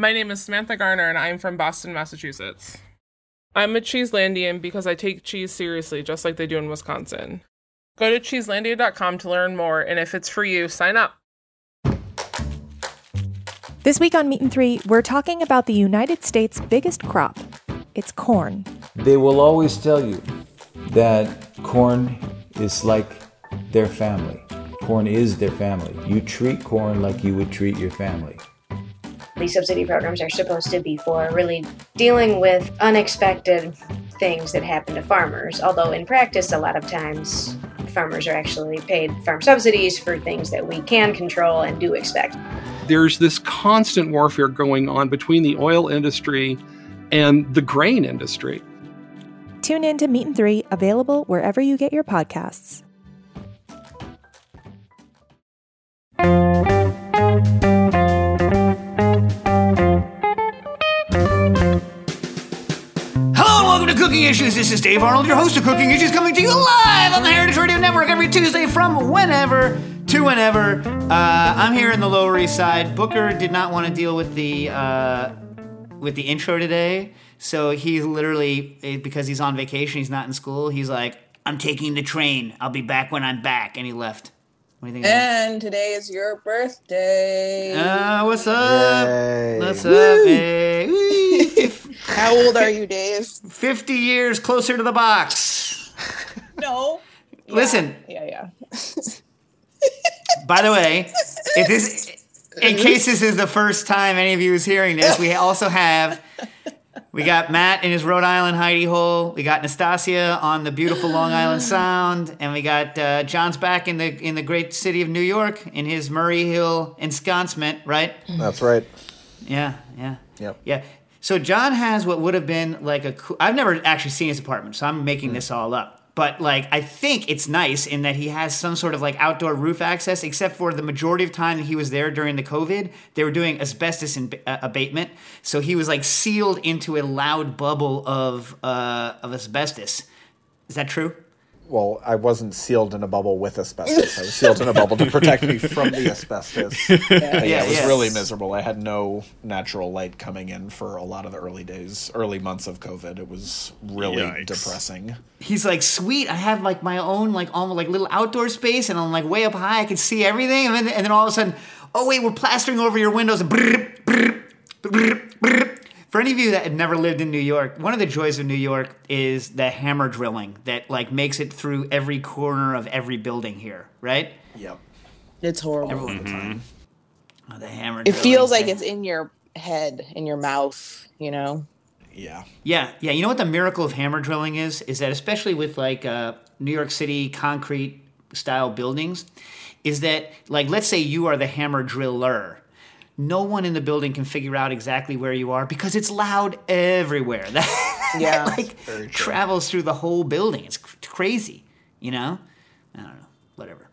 My name is Samantha Garner, and I'm from Boston, Massachusetts. I'm a Cheeselandian because I take cheese seriously, just like they do in Wisconsin. Go to cheeselandia.com to learn more, and if it's for you, sign up. This week on Meat and Three, we're talking about the United States' biggest crop. It's corn. They will always tell you that corn is like their family. Corn is their family. You treat corn like you would treat your family. These subsidy programs are supposed to be for really dealing with unexpected things that happen to farmers, although in practice, a lot of times, farmers are actually paid farm subsidies for things that we can control and do expect. There's this constant warfare going on between the oil industry and the grain industry. Tune in to Meat and Three, available wherever you get your podcasts. Cooking Issues. This is Dave Arnold, your host of Cooking Issues, coming to you live on the Heritage Radio Network every Tuesday from whenever to whenever. I'm here in the Lower East Side. Booker did not want to deal with the intro today, so he's literally, because he's on vacation, he's not in school, he's like, I'm taking the train. I'll be back when I'm back, and he left. What do you think? And today is your birthday. What's up? Yay. What's up, hey? How old are you, Dave? 50 years closer to the box. No. Listen. Yeah. By the way, in case this is the first time any of you is hearing this, we got Matt in his Rhode Island hidey hole. We got Nastasia on the beautiful Long Island Sound, and we got John's back in the great city of New York in his Murray Hill ensconcement, right? That's right. Yeah. Yep. Yeah. So John has what would have been like I've never actually seen his apartment, so I'm making this all up. But like, I think it's nice in that he has some sort of like outdoor roof access, except for the majority of time that he was there during the COVID, they were doing asbestos abatement. So he was like sealed into a loud bubble of asbestos. Is that true? Well, I wasn't sealed in a bubble with asbestos. I was sealed in a bubble to protect me from the asbestos. It was really miserable. I had no natural light coming in for a lot of the early months of COVID. It was really depressing. He's like, sweet, I have like my own like almost like little outdoor space, and I'm like way up high, I can see everything, and then all of a sudden, oh wait, we're plastering over your windows, and brrr, brrr, brrr, brrr. For any of you that had never lived in New York, one of the joys of New York is the hammer drilling that like makes it through every corner of every building here, right? Yep. It's horrible. All the time. Oh, the hammer It drilling. feels like it's in your head, in your mouth, you know? Yeah. Yeah. You know what the miracle of hammer drilling is that especially with like New York City concrete style buildings, is that like, let's say you are the hammer driller. No one in the building can figure out exactly where you are because it's loud everywhere. Yeah. Like travels through the whole building. It's crazy, you know? I don't know. Whatever.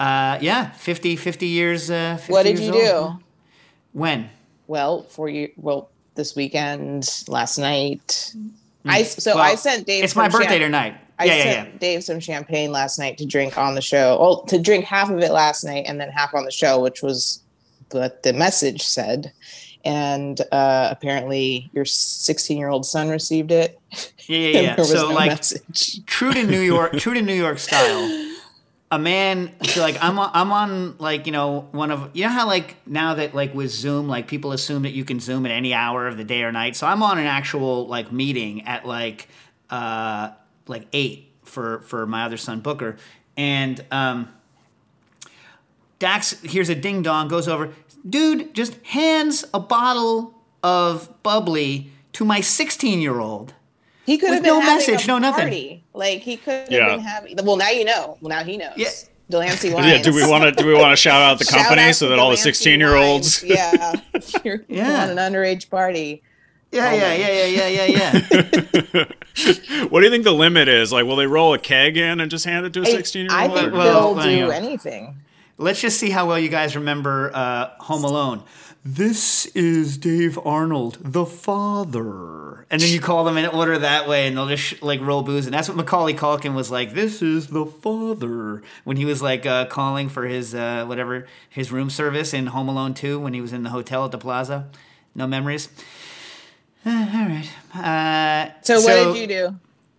50 years. 50 What did years you old. do? When? Well, this weekend, last night. I sent Dave. It's my birthday tonight. I sent Dave some champagne last night to drink on the show. Well, to drink half of it last night and then half on the show, which was what the message said. And apparently your 16-year-old son received it. Yeah. There was So no like message. true to New York style. A man, so like I'm on like, you know, how like now that like with Zoom, like people assume that you can Zoom at any hour of the day or night. So I'm on an actual like meeting at like 8 for my other son Booker, and Dax hears a ding dong, goes over, dude, just hands a bottle of bubbly to my 16-year-old. He could have With been no having message, a no nothing. party. Like he could have been having. Well, now you know. Well, now he knows. Yeah. Delancey Wines. Yeah, do we want to shout out the Shout company out so to that all the Delancey 16-year-olds? Wines. Yeah, if you're Yeah. on an underage party. Yeah. What do you think the limit is? Like, will they roll a keg in and just hand it to a 16-year-old? I think Well, they'll hang do on. anything. Let's just see how well you guys remember Home Alone. This is Dave Arnold, the father. And then you call them in order that way, and they'll just like roll booze. And that's what Macaulay Culkin was like. This is the father when he was like calling for his his room service in Home Alone 2 when he was in the hotel at the Plaza. No memories? All right. So what did you do?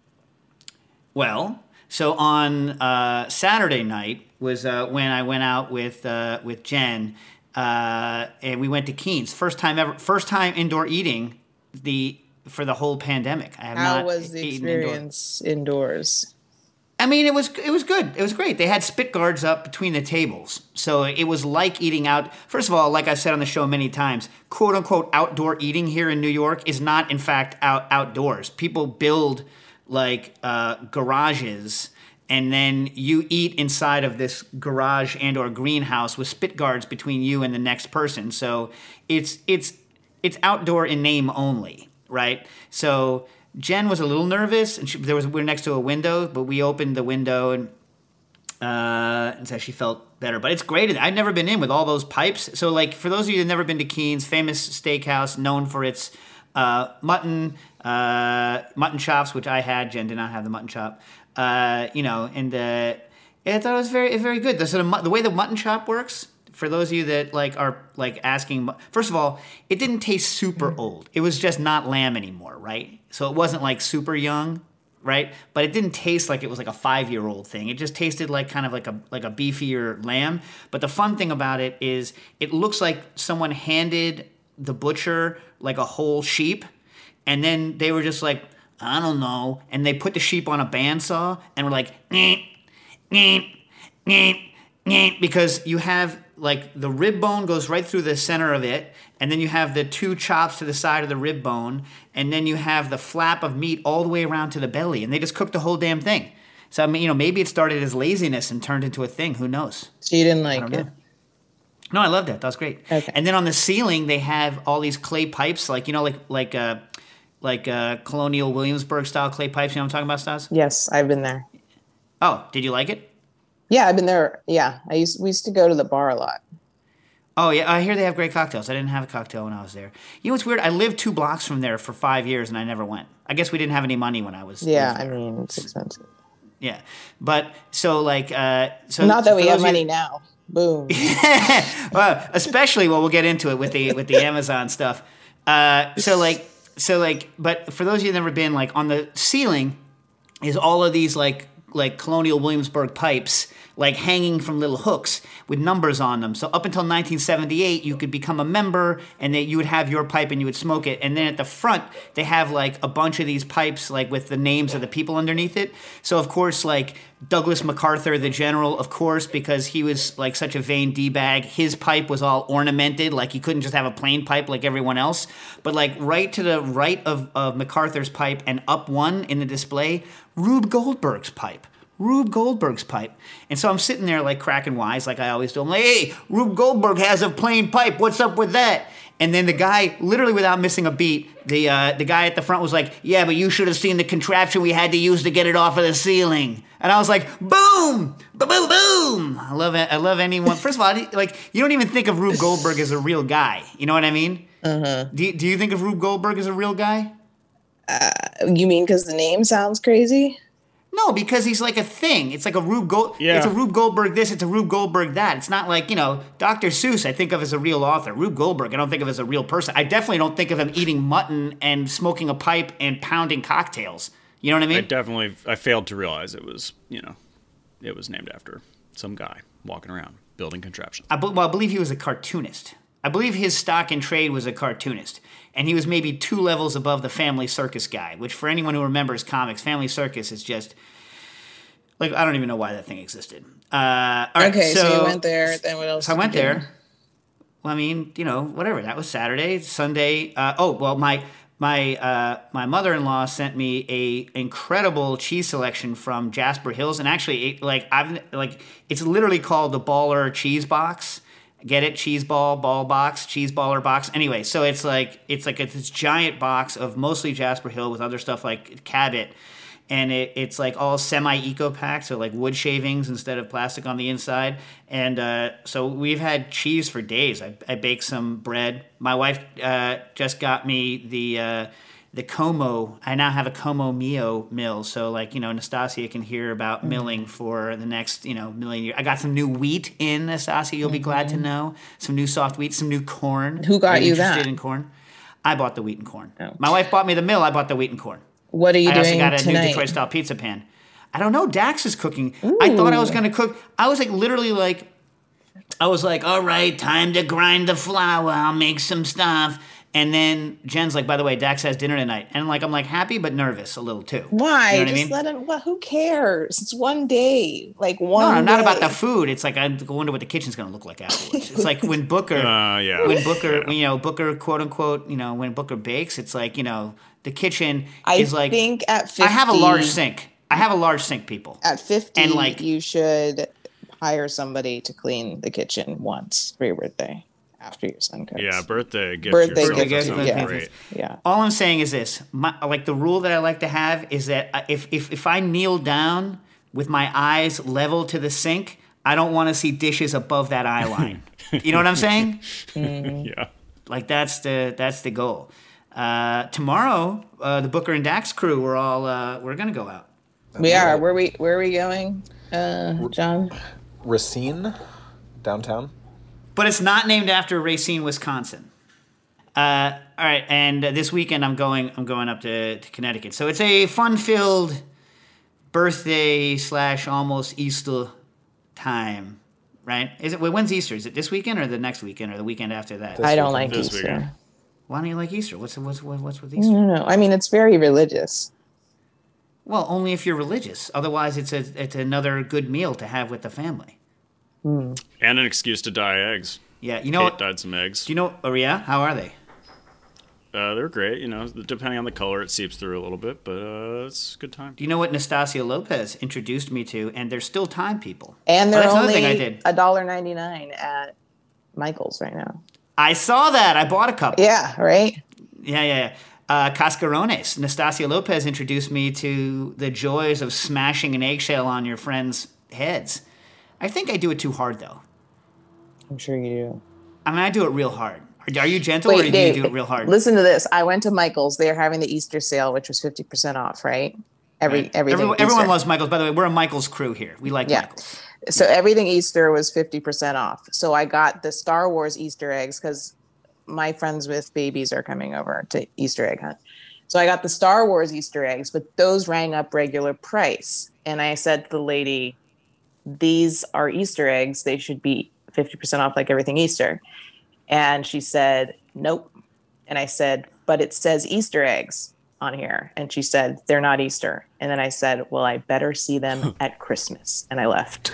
Well, so on Saturday night was when I went out with Jen, and we went to Keen's. First time indoor eating for the whole pandemic. I have How not was the eaten experience indoors? I mean, it was good. It was great. They had spit guards up between the tables, so it was like eating out. First of all, like I've said on the show many times, quote unquote outdoor eating here in New York is not in fact outdoors. People build like garages, and then you eat inside of this garage and or greenhouse with spit guards between you and the next person. So it's outdoor in name only, right? So Jen was a little nervous, and we were next to a window, but we opened the window and so she felt better. But it's great. I'd never been in with all those pipes. So like for those of you who've never been to Keen's, famous steakhouse known for its mutton chops, which I had. Jen did not have the mutton chop. I thought it was very, very good. The way the mutton chop works, for those of you that are asking, first of all, it didn't taste super old. It was just not lamb anymore, right? So it wasn't like super young, right? But it didn't taste like it was like a 5-year-old thing. It just tasted like kind of like a beefier lamb. But the fun thing about it is it looks like someone handed the butcher like a whole sheep, and then they were just like, I don't know, and they put the sheep on a bandsaw and were like, neep, neep, neep, neep, because you have like the rib bone goes right through the center of it, and then you have the 2 chops to the side of the rib bone, and then you have the flap of meat all the way around to the belly, and they just cooked the whole damn thing. So I mean, maybe it started as laziness and turned into a thing. Who knows? So you didn't like it? No, I loved it. That was great. Okay. And then on the ceiling, they have all these clay pipes, like Colonial Williamsburg style clay pipes. You know what I'm talking about, Stas? Yes, I've been there. Oh, did you like it? Yeah, I've been there. Yeah, we used to go to the bar a lot. Oh, yeah, I hear they have great cocktails. I didn't have a cocktail when I was there. You know what's weird? I lived 2 blocks from there for 5 years, and I never went. I guess we didn't have any money when I was there. I mean, it's expensive. Yeah, but so not that we have money now. Boom. Well, especially, we'll get into it with the Amazon stuff. But for those of you who've never been, like on the ceiling is all of these like Colonial Williamsburg pipes, like hanging from little hooks with numbers on them. So up until 1978, you could become a member, and you would have your pipe and you would smoke it. And then at the front, they have like a bunch of these pipes, like with the names of the people underneath it. So of course, like Douglas MacArthur, the general, of course, because he was like such a vain D-bag, his pipe was all ornamented. Like he couldn't just have a plain pipe like everyone else. But like right to the right of MacArthur's pipe and up one in the display, Rube Goldberg's pipe. Rube Goldberg's pipe. And so I'm sitting there like cracking wise like I always do. I'm like, hey, Rube Goldberg has a plain pipe. What's up with that? And then the guy, literally without missing a beat, the guy at the front was like, yeah, but you should have seen the contraption we had to use to get it off of the ceiling. And I was like, boom, boom, boom, boom. I love it. I love anyone. First of all, like you don't even think of Rube Goldberg as a real guy. You know what I mean? Mm-hmm. Do you think of Rube Goldberg as a real guy? You mean because the name sounds crazy? No, because he's like a thing. It's like a Rube It's a Rube Goldberg this, it's a Rube Goldberg that. It's not like, Dr. Seuss I think of as a real author. Rube Goldberg I don't think of as a real person. I definitely don't think of him eating mutton and smoking a pipe and pounding cocktails. You know what I mean? I failed to realize it was, it was named after some guy walking around building contraptions. I believe he was a cartoonist. I believe his stock in trade was a cartoonist. And he was maybe 2 levels above the Family Circus guy, which for anyone who remembers comics, Family Circus is just, like, I don't even know why that thing existed. Okay, so you went there, then what else? So I went there. Well, I mean, whatever. That was Saturday. Sunday. My mother-in-law sent me a incredible cheese selection from Jasper Hills, and actually, it's literally called the Baller Cheese Box. Get it? Cheese ball box, cheese baller box. Anyway, so it's this giant box of mostly Jasper Hill with other stuff like Cabot. And it's like all semi-eco packed, so like wood shavings instead of plastic on the inside. And so we've had cheese for days. I baked some bread. My wife just got me the Como. I now have a Como Mio mill, so Nastasia can hear about milling for the next million years. I got some new wheat in, Nastasia. You'll be glad to know some new soft wheat, some new corn. Who got you that? Interested in corn? I bought the wheat and corn. Oh. My wife bought me the mill. I bought the wheat and corn. What are you I also doing got a tonight? new Detroit-style pizza pan. I don't know. Dax is cooking. I thought I was going to cook. I was like, literally like, I was like, all right, time to grind the flour. I'll make some stuff. And then Jen's like, by the way, Dax has dinner tonight. And like, I'm like happy but nervous a little too. Why? You know what I Just mean? let him. Well, who cares? It's one day. Like one. No, not about day. the food. It's like I wonder what the kitchen's going to look like afterwards. It's like when Booker, yeah. when Booker, you know, Booker, quote unquote, you know, when Booker bakes, it's like, you know, the kitchen I is like. think at 50. I have a large sink. I have a large sink, people. At 50, And, like- you should hire somebody to clean the kitchen once for your birthday after your son cooks. Yeah, birthday gift. Birthday yourself. gift, That sounds yeah. great. Yeah. All I'm saying is this: like the rule that I like to have is that if I kneel down with my eyes level to the sink, I don't want to see dishes above that eye line. You know what I'm saying? Yeah. Like that's the goal. Tomorrow, the Booker and Dax crew, we're gonna go out. We are. Where are we going, John? Racine, downtown. But it's not named after Racine, Wisconsin. All right, and this weekend I'm going up to Connecticut. So it's a fun-filled birthday / almost Easter time, right? When's Easter? Is it this weekend or the next weekend or the weekend after that? I don't like This Easter. weekend. Why don't you like Easter? What's with I Easter? don't know. I mean, it's very religious. Well, only if you're religious. Otherwise, it's another good meal to have with the family. And an excuse to dye eggs. Yeah, you know Kate what? dyed some eggs. Do you know? Oh yeah, how are they? They're great. You know, depending on the color, it seeps through a little bit, but it's a good time. Do you know what Nastasia Lopez introduced me to? And there's still time, people. And Oh, they're that's another only thing I did. $1.99 at Michael's right now. I saw that. I bought a couple. Yeah, right? Yeah. Cascarones. Nastasia Lopez introduced me to the joys of smashing an eggshell on your friends' heads. I think I do it too hard, though. I'm sure you do. I mean, I do it real hard. Are you gentle or do you do it real hard? Listen to this. I went to Michael's. They're having the Easter sale, which was 50% off, right? Everything Everyone Easter. loves Michael's. By the way, we're a Michael's crew here. We like Michael's. So everything Easter was 50% off. So I got the Star Wars Easter eggs because my friends with babies are coming over to Easter egg hunt. So I got the Star Wars Easter eggs, but those rang up regular price. And I said to the lady, these are Easter eggs. They should be 50% off like everything Easter. And she said, nope. And I said, but it says Easter eggs on here. And she said, they're not Easter. And then I said, well, I better see them at Christmas. And I left.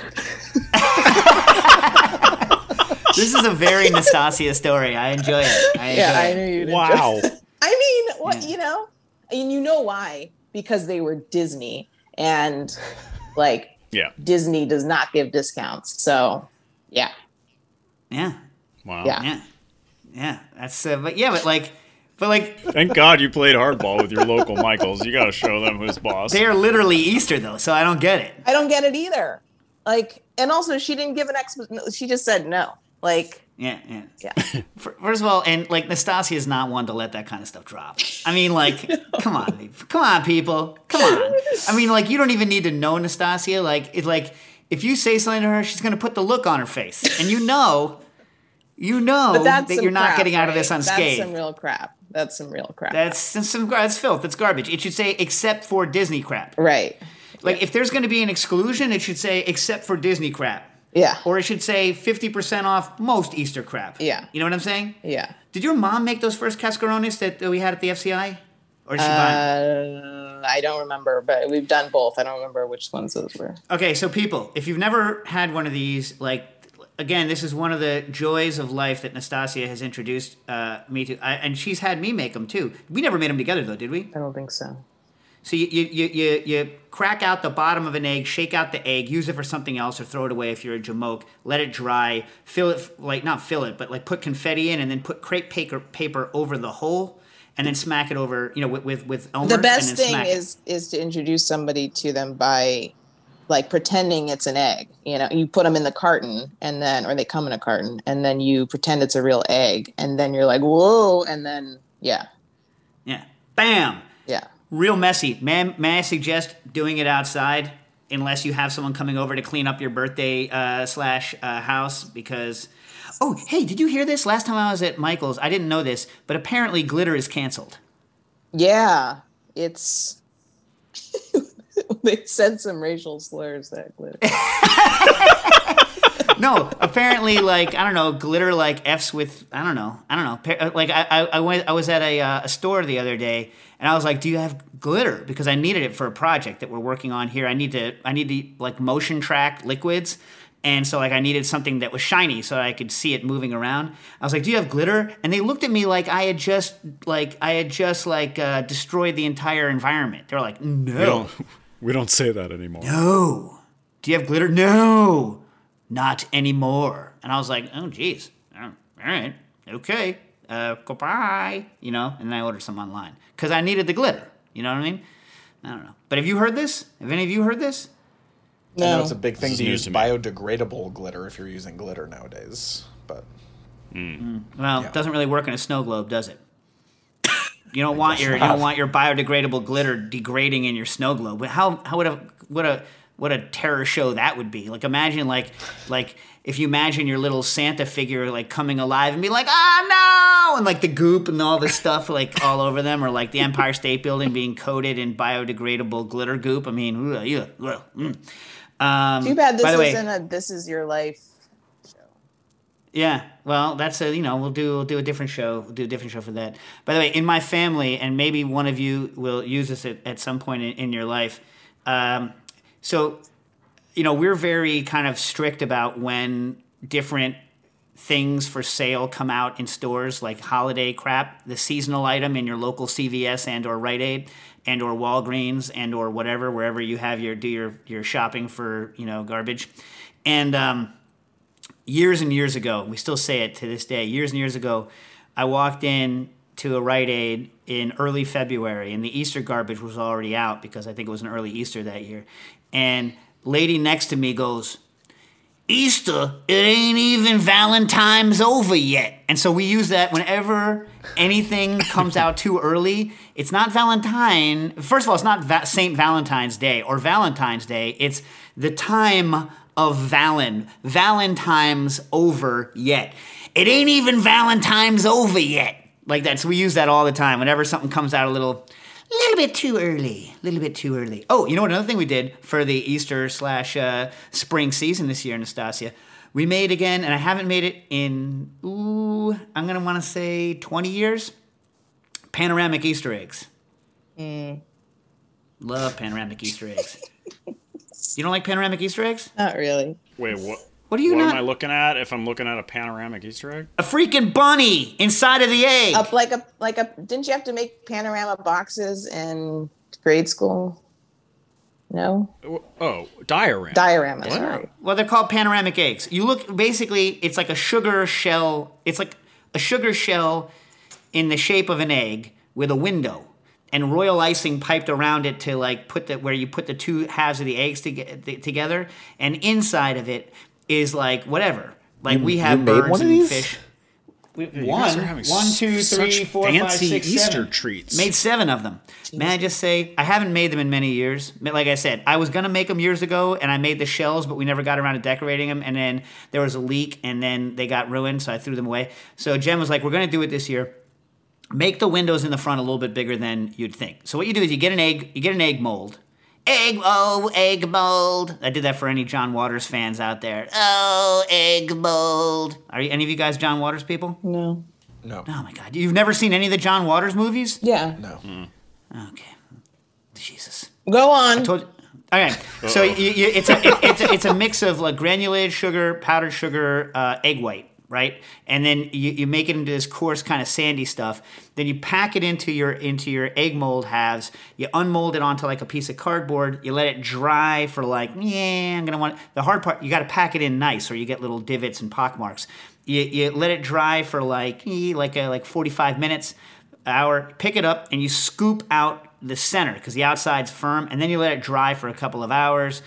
This is a very Nastasia story. I enjoy it. I knew you'd Wow. enjoy it. I mean, what, you know? And you know why? Because they were Disney. And, like, Yeah. Disney does not give discounts. So, yeah. Yeah. Wow. Yeah. That's but like Thank God you played hardball with your local Michaels. You got to show them who's boss. they are literally Easter though, so I don't get it. I don't get it either. Like, and also she didn't give an she just said no. Like, Yeah. yeah. First of all, and like Nastasia is not one to let that kind of stuff drop. I mean, like, come on, people, come on. I mean, like, you don't even need to know Nastasia. Like, it's like if you say something to her, she's gonna put the look on her face, and you know But that's that some you're not crap, getting out of right? this unscathed. That's some real crap. That's That's filth. That's garbage. It should say except for Disney crap. right. Like if there's going to be an exclusion, it should say except for Disney crap. Yeah. Or it should say 50% off most Easter crap. Yeah. You know what I'm saying? Yeah. Did your mom make those first cascarones that we had at the FCI? Or did she buy them? I don't remember, but we've done both. I don't remember which ones those were. Okay, so people, if you've never had one of these, like, again, this is one of the joys of life that Nastasia has introduced me to. And she's had me make them, too. We never made them together, though, did we? I don't think so. So you crack out the bottom of an egg, shake out the egg, use it for something else, or throw it away if you're a jamoke. Let it dry, fill it, like not fill it, but like put confetti in, and then put crepe paper over the hole, and then smack it over, with Elmer's. The best and then thing smack it. is to introduce somebody to them by, like, pretending it's an egg. You know, you put them in the carton, and then, or they come in a carton, and then you pretend it's a real egg, and then you're like, whoa, and then yeah, Bam. yeah. Real messy. May I suggest doing it outside unless you have someone coming over to clean up your birthday / house? Because Oh, hey, did you hear this? Last time I was at Michael's, I didn't know this, but apparently glitter is canceled. Yeah, it's... They said some racial slurs, that glitter. No, apparently, like, I don't know, glitter like F's with, I don't know. Like, I was at a store the other day, and I was like, do you have glitter? Because I needed it for a project that we're working on here. I need to like motion track liquids. And so like I needed something that was shiny so I could see it moving around. I was like, do you have glitter? And they looked at me like I had just destroyed the entire environment. They were like, no. We don't say that anymore. No. Do you have glitter? No. Not anymore. And I was like, oh, geez. All right. Okay. Goodbye. You know, and then I ordered some online. Because I needed the glitter. You know what I mean? I don't know. But have you heard this? Have any of you heard this? No. I know it's a big thing to use biodegradable glitter if you're using glitter nowadays. But Well, it doesn't really work in a snow globe, does it? You don't want your biodegradable glitter degrading in your snow globe. But what a terror show that would be. Like imagine like if you imagine your little Santa figure like coming alive and be like, no, and like the goop and all this stuff like all over them, or like the Empire State Building being coated in biodegradable glitter goop. I mean, too bad this isn't a This Is Your Life show. Yeah, well, that's we'll do a different show. We'll do a different show for that. By the way, in my family, and maybe one of you will use this at some point in your life. So, we're very kind of strict about when different things for sale come out in stores, like holiday crap, the seasonal item in your local CVS and or Rite Aid and or Walgreens and or whatever, wherever you have your shopping for, garbage. And years and years ago, we still say it to this day, years and years ago, I walked in to a Rite Aid in early February, and the Easter garbage was already out because I think it was an early Easter that year. And lady next to me goes, Easter, it ain't even Valentine's over yet. And so we use that whenever anything comes out too early. It's not Valentine. First of all, it's not St. Valentine's Day or Valentine's Day. It's the time of Valentine's over yet. It ain't even Valentine's over yet. Like that. So we use that all the time whenever something comes out a little bit too early. Oh, you know what? Another thing we did for the Easter / spring season this year, Nastasia, we made again, and I haven't made it in, I'm going to want to say 20 years, panoramic Easter eggs. Love panoramic Easter eggs. You don't like panoramic Easter eggs? Not really. Wait, what? What am I looking at if I'm looking at a panoramic Easter egg? A freaking bunny inside of the egg. Didn't you have to make panorama boxes in grade school? No? Oh, diorama. Diorama, sorry. Well, they're called panoramic eggs. You look, basically, it's like a sugar shell. It's like a sugar shell in the shape of an egg with a window and royal icing piped around it to like where you put the two halves of the eggs together, and inside of it is like whatever. Like we have birds and fish. One, 2, 3, 4, 5, 6, Easter 7. treats. Made 7 of them. Jeez. May I just say, I haven't made them in many years. Like I said, I was going to make them years ago, and I made the shells, but we never got around to decorating them. And then there was a leak, and then they got ruined, so I threw them away. So Jen was like, we're going to do it this year. Make the windows in the front a little bit bigger than you'd think. So what you do is you get an egg mold. Egg mold. I did that for any John Waters fans out there. Oh, egg mold. Are any of you guys John Waters people? No. No. Oh my God. You've never seen any of the John Waters movies? Yeah. No. Okay. Jesus. Go on. I told you. Okay. So it's a mix of like granulated sugar, powdered sugar, egg white. Right, and then you make it into this coarse kind of sandy stuff. Then you pack it into your egg mold halves. You unmold it onto like a piece of cardboard. You let it dry for like the hard part. You got to pack it in nice, or you get little divots and pock marks. You let it dry for like 45 minutes, hour. Pick it up and you scoop out the center because the outside's firm, and then you let it dry for a couple of hours.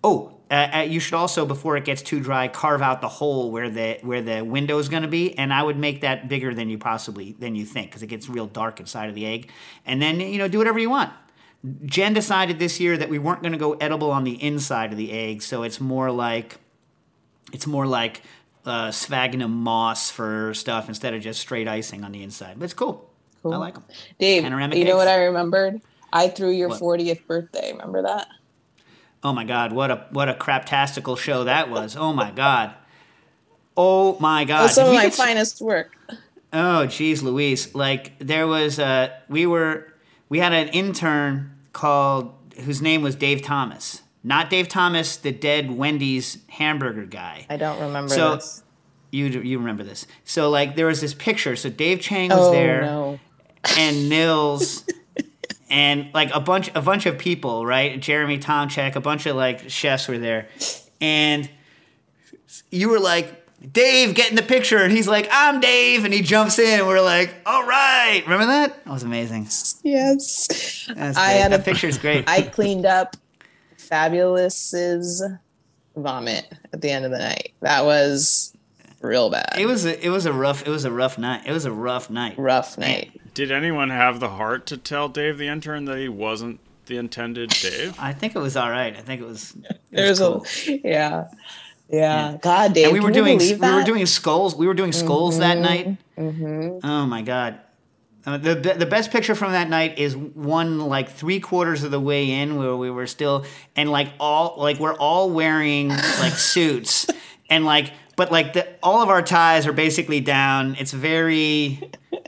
You should also, before it gets too dry, carve out the hole where the window is going to be, and I would make that bigger than you think, because it gets real dark inside of the egg. And then do whatever you want. Jen decided this year that we weren't going to go edible on the inside of the egg, so it's more like sphagnum moss for stuff instead of just straight icing on the inside. But it's cool. I like them. Dave, Panoramic you know cakes. what I remembered? I threw your What? 40th birthday. Remember that? Oh my God, what a craptastical show that was. Oh my God. Oh my God. That's some of We my could s- finest work. Oh, geez, Louise. Like there was we had an intern whose name was Dave Thomas. Not Dave Thomas, the dead Wendy's hamburger guy. I don't remember So- this. You remember this. So like there was this picture. So Dave Chang was there No. and Nils and like a bunch of people, right? Jeremy Tomchek, a bunch of like chefs were there. And you were like, Dave, get in the picture. And he's like, I'm Dave. And he jumps in. And we're like, all right. Remember that? That was amazing. Yes. That's I great. had That picture's great. I cleaned up Fabulous's vomit at the end of the night. That was real bad. It was a rough night. It was a rough night. Rough night. Did anyone have the heart to tell Dave the intern that he wasn't the intended Dave? I think it was all right. I think it was. There's cool. Yeah. God, Dave. And we were can you doing believe that? skulls. We were doing skulls that night. Mm-hmm. Oh my God. The best picture from that night is one like 3/4 of the way in where we were still and like we're all wearing like suits and like but like all of our ties are basically down. It's very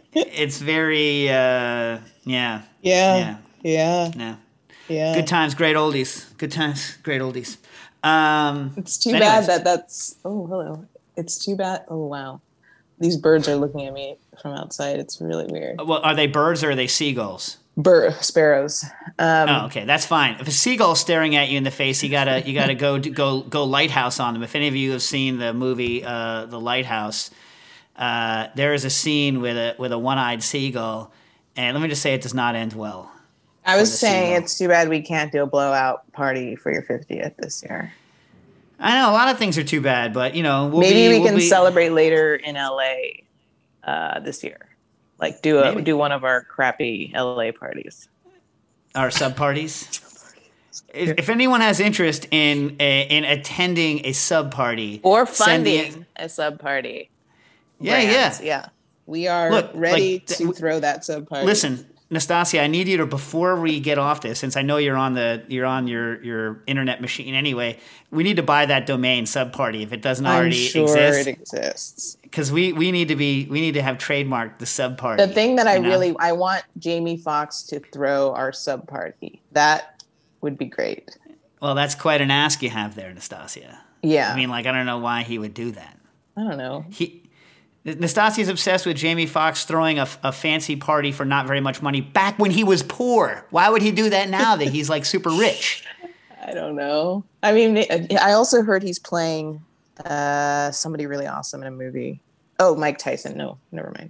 yeah. Yeah. Good times, great oldies. Good times, great oldies. It's too Anyways. bad that's. Oh, hello. It's too bad. Oh, wow. These birds are looking at me from outside. It's really weird. Well, are they birds or are they seagulls? Sparrows. Oh, okay, that's fine. If a seagull's staring at you in the face, you gotta go lighthouse on them. If any of you have seen the movie The Lighthouse, there is a scene with a one-eyed seagull, and let me just say it does not end well. I was the saying seagull. it's too bad we can't do a blowout party for your 50th this year. I know a lot of things are too bad, but Maybe we can celebrate later in LA this year. Like do one of our crappy LA parties. our sub parties. If anyone has interest in attending a sub party Or send the- funding a sub party. Yeah. We are Look, ready like, to throw that sub party. Listen, Nastasia, I need you to, before we get off this, since I know you're on your internet machine anyway, we need to buy that domain Subparty if it doesn't already I'm sure exist. it exists. Because we need to have trademarked the Subparty. The thing that you know? I want Jamie Foxx to throw our sub party. That would be great. Well, that's quite an ask you have there, Nastasia. Yeah. I mean, like, I don't know why he would do that. I don't know. Nastasia's obsessed with Jamie Foxx throwing a fancy party for not very much money back when he was poor. Why would he do that now that he's like super rich? I don't know. I mean, I also heard he's playing somebody really awesome in a movie. Oh, Mike Tyson. No, never mind.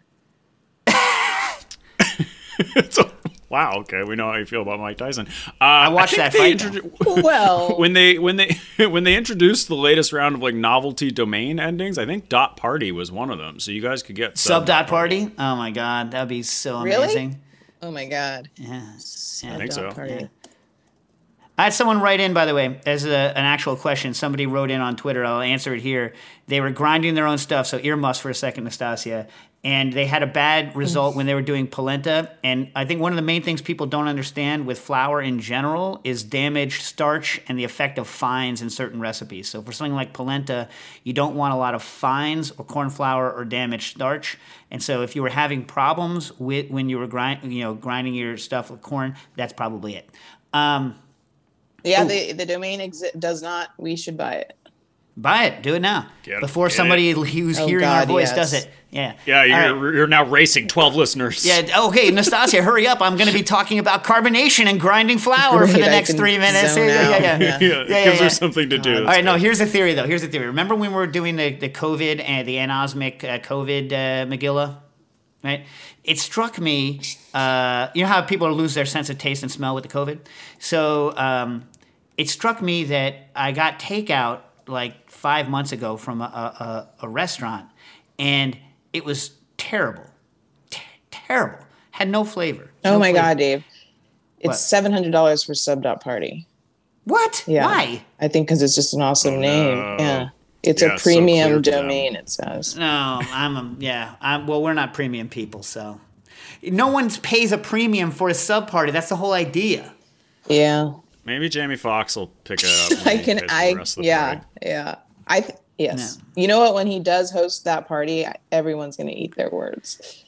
Wow. Okay, we know how you feel about Mike Tyson. I watched that fight. Well, when they introduced the latest round of like novelty domain endings, I think .party was one of them. So you guys could get Sub.party. Oh my god, that'd be so Really? amazing. Oh my god. Yeah, I think so. Party. Yeah. I had someone write in, by the way, as an actual question. Somebody wrote in on Twitter. I'll answer it here. They were grinding their own stuff, so earmuffs for a second, Nastasia. And they had a bad result when they were doing polenta. And I think one of the main things people don't understand with flour in general is damaged starch and the effect of fines in certain recipes. So for something like polenta, you don't want a lot of fines or corn flour or damaged starch. And so if you were having problems with when you were grinding your stuff with corn, that's probably it. Yeah, the domain does not. We should buy it. Buy it. Do it now. Get it. Before Get somebody it. who's Oh, hearing our God, voice yes. does it. Yeah. Yeah, All right. you're now racing 12 listeners. Yeah. Okay, Nastasia, hurry up. I'm going to be talking about carbonation and grinding flour for Great, the I next can 3 minutes. zone out. Yeah. Yeah, it gives her something to do. All right, no, here's the theory, though. Here's the theory. Remember when we were doing the COVID and the anosmic COVID Megillah? Right? It struck me, you know how people lose their sense of taste and smell with the COVID? So it struck me that I got takeout like 5 months ago from a restaurant, and it was terrible. Terrible. Had no flavor. Oh No my flavor. god, Dave! It's What? $700 for sub.party. What? Yeah. Why? I think because it's just an awesome name. no. Yeah. It's Yeah, a it's so premium clear to them. domain, it says. No, well, we're not premium people, so no one pays a premium for a sub party. That's the whole idea. Yeah. Maybe Jamie Foxx will pick it up. when I he can, pays for the rest of the party. yeah. Yes. You know what? When he does host that party, everyone's going to eat their words.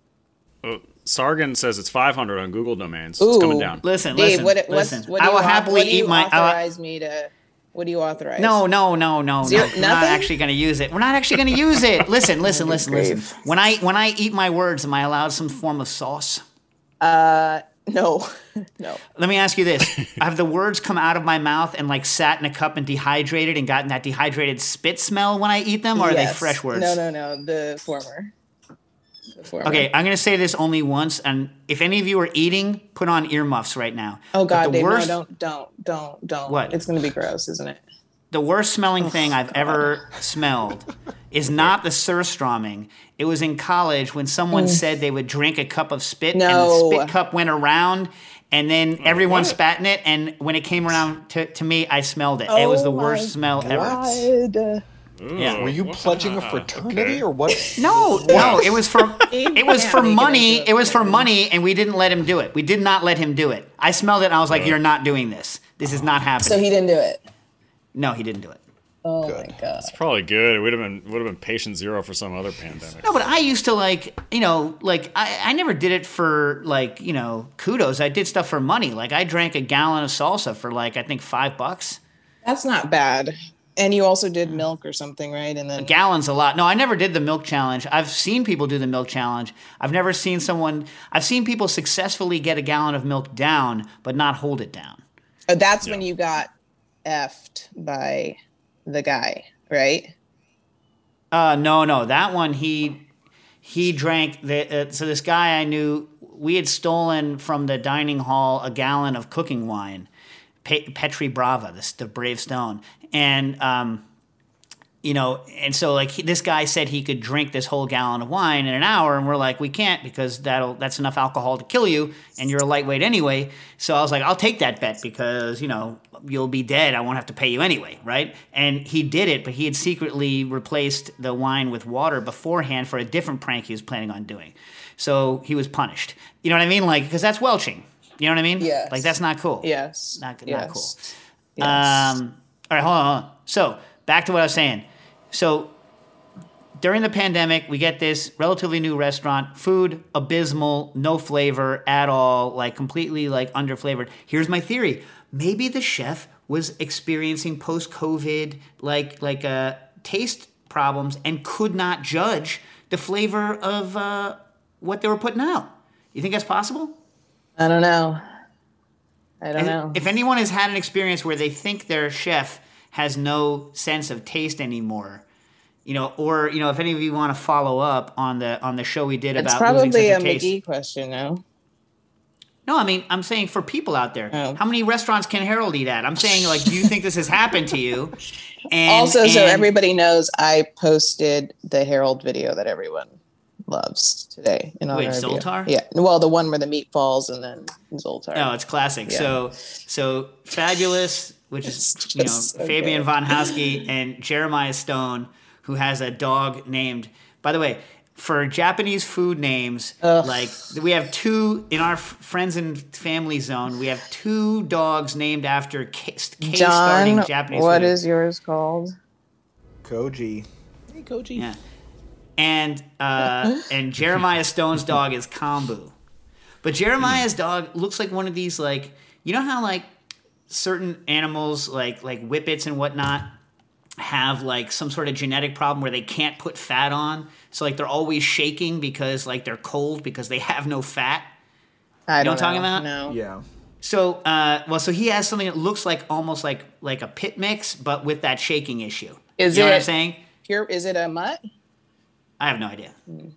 Sargon says it's 500 on Google domains. Ooh. It's coming down. Listen, Dave, listen. what do I you will happily what do you eat my. authorize me to? What do you authorize? No. Zero, We're not nothing? actually going to use it. We're not actually going to use it. Listen. When I eat my words, am I allowed some form of sauce? No. Let me ask you this: have the words come out of my mouth and like sat in a cup and dehydrated and gotten that dehydrated spit smell when I eat them, or are they fresh words? No. The former. Okay, I'm going to say this only once, and if any of you are eating, put on earmuffs right now. Oh God, Dave, worst, no, don't. What? It's going to be gross, isn't it? The worst smelling thing I've ever smelled is not the surströmming. It was in college when someone said they would drink a cup of spit, and the spit cup went around, and then everyone spat in it, and when it came around to me, I smelled it. It was the worst smell ever. Yeah. Were you pledging a fraternity or what? No. It was for money. It was for money, and we didn't let him do it. We did not let him do it. I smelled it, and I was like, "You're not doing this. This is not happening." So he didn't do it. No, he didn't do it. Oh my God. It's probably good. It would have been patient zero for some other pandemic. No, but I used to I never did it for kudos. I did stuff for money. Like I drank a gallon of salsa for I think $5. That's not bad. And you also did milk or something, right? And then a gallon's a lot. No, I never did the milk challenge. I've seen people do the milk challenge. I've seen people successfully get a gallon of milk down, but not hold it down. Oh, that's when you got effed by the guy, right? No. That one he drank. So this guy I knew, we had stolen from the dining hall a gallon of cooking wine, Petri Brava, the Brave Stone. And, and so this guy said he could drink this whole gallon of wine in an hour. And we're like, we can't because that's enough alcohol to kill you. And you're a lightweight anyway. So I was like, I'll take that bet because, you'll be dead. I won't have to pay you anyway. Right. And he did it, but he had secretly replaced the wine with water beforehand for a different prank he was planning on doing. So he was punished. You know what I mean? Because that's welching. You know what I mean? Yes. That's not cool. Yes. Not cool. Yes. All right, hold on. So back to what I was saying. So during the pandemic, we get this relatively new restaurant, food abysmal, no flavor at all, completely underflavored. Here's my theory: maybe the chef was experiencing post-COVID taste problems and could not judge the flavor of what they were putting out. You think that's possible? I don't know. If anyone has had an experience where they think their chef has no sense of taste anymore, or if any of you want to follow up on the show we did about losing sense of taste. It's probably a McGee question, no? No, I mean, I'm saying for people out there, how many restaurants can Harold eat at? I'm saying, do you think this has happened to you? So everybody knows, I posted the Harold video that everyone loves today. Zoltar? Yeah. Well, the one where the meat falls and then Zoltar. No, it's classic. Yeah. So Fabulous, which is Fabian von Hauske, and Jeremiah Stone, who has a dog named. By the way, for Japanese food names, we have two in our friends and family zone. We have two dogs named after K-starting Japanese food. What is yours called? Koji. Hey, Koji. Yeah. And Jeremiah Stone's dog is Kombu. But Jeremiah's dog looks like one of these, you know how certain animals like whippets and whatnot have some sort of genetic problem where they can't put fat on, so they're always shaking because they're cold because they have no fat. I don't know what I'm talking about? No. Yeah. So so he has something that looks almost like a pit mix, but with that shaking issue. You know what I'm saying? Is it a mutt? I have no idea.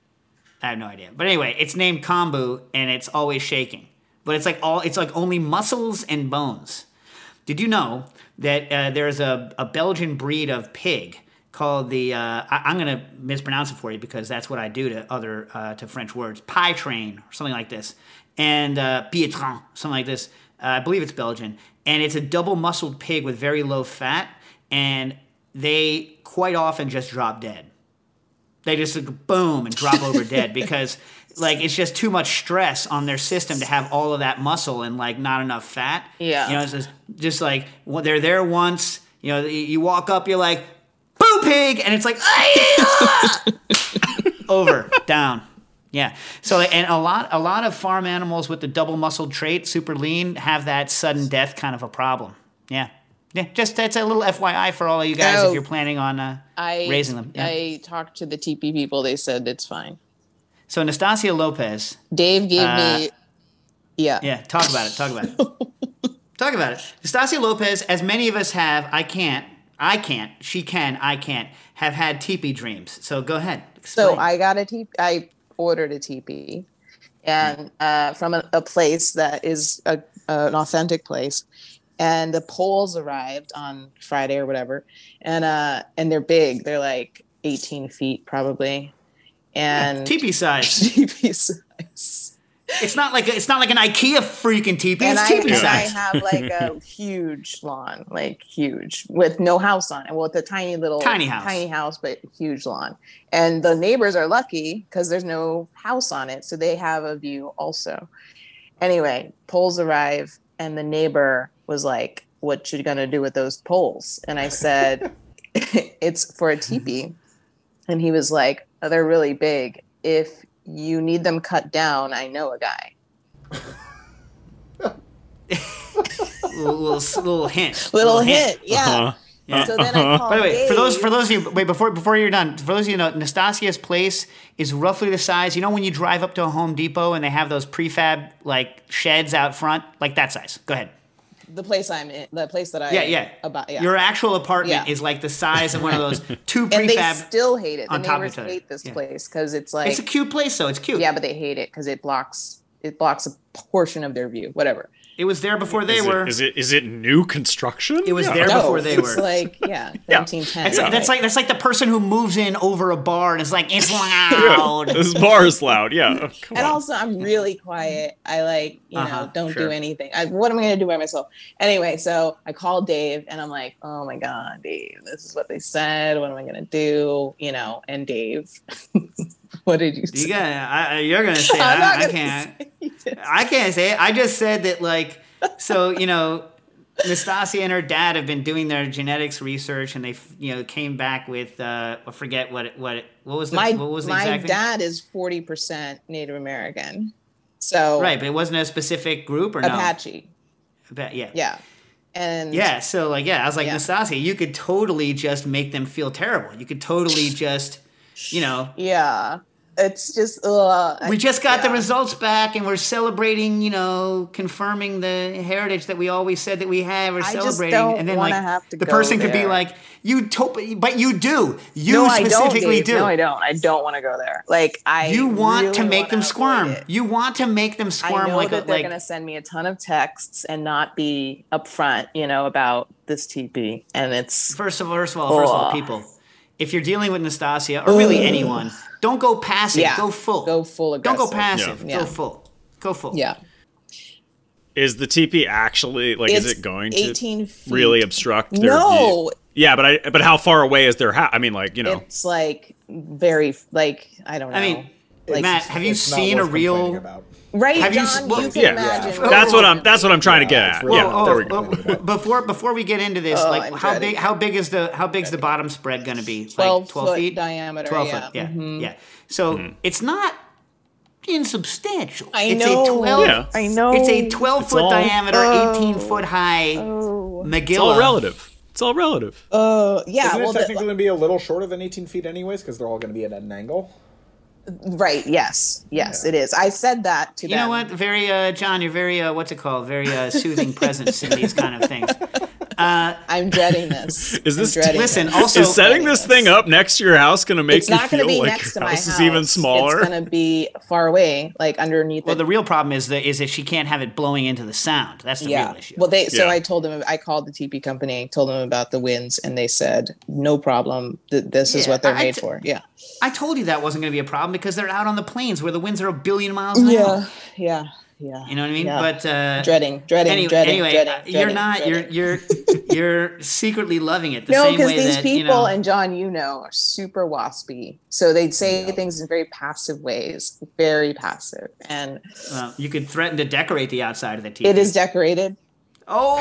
But anyway, it's named Kombu, and it's always shaking. But it's only muscles and bones. Did you know that there's a Belgian breed of pig called the I'm going to mispronounce it for you because that's what I do to French words, pie train or something like this, and pietron, something like this. I believe it's Belgian, and it's a double muscled pig with very low fat, and they quite often just drop dead. They just boom and drop over dead because like it's just too much stress on their system to have all of that muscle and like not enough fat. Yeah. You know, it's just like well, they're there once. You know, you walk up, you're like, "Boo pig," and it's like, over, down. Yeah. So and a lot of farm animals with the double muscle trait, super lean, have that sudden death kind of a problem. Yeah. Yeah, just that's a little FYI for all of you guys if you're planning on raising them. Yeah. I talked to the TP people. They said it's fine. So Nastasia Lopez. Dave gave me... Yeah. Yeah, talk about it. Talk about it. Nastasia Lopez, as many of us have, I can't, she can, I can't, have had teepee dreams. So go ahead. Explain. So I ordered a teepee and from a place that is an authentic place. And the poles arrived on Friday or whatever, and they're big. They're like 18 feet probably, and teepee size. Teepee size. It's not like an IKEA freaking teepee. It's teepee size. I have like a huge lawn, like huge, with no house on it. Well, it's a tiny house, but huge lawn. And the neighbors are lucky because there's no house on it, so they have a view also. Anyway, poles arrive, and the neighbor was like, "What you gonna do with those poles?" And I said, "It's for a teepee." And he was like, "Oh, they're really big. If you need them cut down, I know a guy." little hint. Little hint, yeah. Uh-huh. Yeah. So then I called By the way, Dave. for those of you, wait, before you're done, for those of you who know, Nastasia's place is roughly the size. You know when you drive up to a Home Depot and they have those prefab like sheds out front, like that size. Go ahead. The place I'm in, the place that I yeah. Your actual apartment is like the size of one of those two prefab. And they still hate it. The on top of neighbors each other. hate this place because it's like it's a cute place, though. It's cute. Yeah, but they hate it because it blocks a portion of their view. Whatever. It was there before they were. Is it new construction? It was there before they were. It's like 1910. That's like the person who moves in over a bar and is like, it's loud. This bar is loud. Yeah. And also, I'm really quiet. I don't do anything. What am I going to do by myself? Anyway, so I called Dave and I'm like, "Oh my God, Dave, this is what they said. What am I going to do?" You know, and Dave, what did you say? You're going to say that. I can't. I can't say it. I just said that, like, so, you know, Nastasia and her dad have been doing their genetics research, and they, came back with I forget what was the my dad is 40% Native American, so right, but it wasn't a specific group or Apache. Yeah. And I was like, Nastasia, you could totally just make them feel terrible. You could totally just, yeah. It's just we just got the results back, and we're celebrating, confirming the heritage that we always said that we have. We're celebrating, and then the person could be like, but you do. You specifically do. No, I don't. I don't want to go there. Like you want to make them squirm. You want to make them squirm. I know that they're going to send me a ton of texts and not be upfront, about this TP. And it's first of all, people. If you're dealing with Nastasia or really anyone, don't go passive. Yeah. Go full. Go full aggressive. Don't go passive. Yeah. Go full. Go full. Yeah. Is the TP actually is it going 18 to really obstruct their view? Yeah, but how far away is their house? I mean, it's like very I don't know. I mean, Matt, have you seen a real? Right, have John, you can imagine. That's what I'm trying to get at. There we go. Before we get into this, how big is the bottom spread going to be? 12 feet diameter. 12 foot. Yeah. Mm-hmm. Yeah. So it's not insubstantial. I know. I know. It's a 12-foot diameter, 18-foot high Megillah. It's all relative. Yeah. Isn't it technically going to be a little shorter than 18 feet anyways, because they're all going to be at an angle? Right. Yes, it is. I said that to them. You know what? Very, John, you're very, what's it called? Very soothing presence in these kind of things. I'm dreading this. Is setting this thing up next to your house going to make you feel like next to your my house is even smaller? It's going to be far away, like underneath. Well, the real problem is that she can't have it blowing into the sound. That's the real issue. Well, I told them, I called the TP company, told them about the winds, and they said, no problem. This is what they're made for. Yeah. I told you that wasn't going to be a problem because they're out on the plains where the winds are 1 billion miles an hour. Yeah. You know what I mean? Yeah. But dreading. Anyway, you're not. You're You're secretly loving it. The No, same because way these that, people, and John, are super waspy. So they'd say things in very passive ways, very passive. And you could threaten to decorate the outside of the TV. it is decorated. Oh!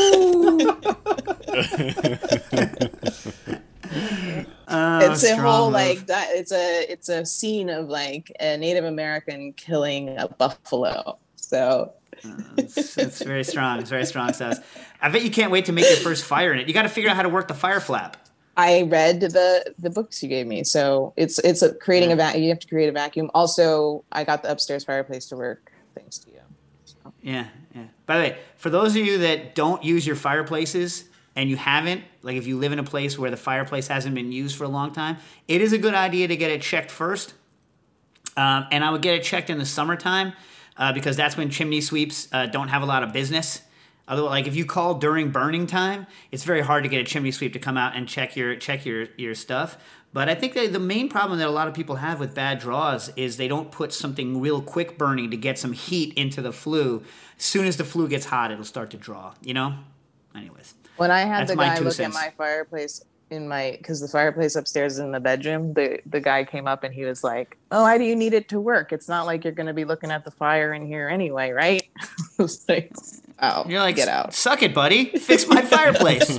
It's a whole move. like that. It's a scene of like a Native American killing a buffalo. So it's very strong. It's very strong stuff. I bet you can't wait to make your first fire in it. You got to figure out how to work the fire flap. I read the books you gave me. So it's creating a vacuum. You have to create a vacuum. Also, I got the upstairs fireplace to work thanks to you. So. Yeah. By the way, for those of you that don't use your fireplaces and you haven't, like if you live in a place where the fireplace hasn't been used for a long time, it is a good idea to get it checked first. And I would get it checked in the summertime because that's when chimney sweeps don't have a lot of business. Otherwise, like if you call during burning time, it's very hard to get a chimney sweep to come out and check your stuff. But I think that the main problem that a lot of people have with bad draws is they don't put something real quick burning to get some heat into the flue. As soon as the flue gets hot, it'll start to draw, Anyways. When I had the guy look cents. at my fireplace because the fireplace upstairs is in the bedroom, the guy came up and he was like, "Oh, why do you need it to work? It's not like you're going to be looking at the fire in here anyway, right?" I was like, "Oh, you're like, get out, suck it, buddy, fix my fireplace."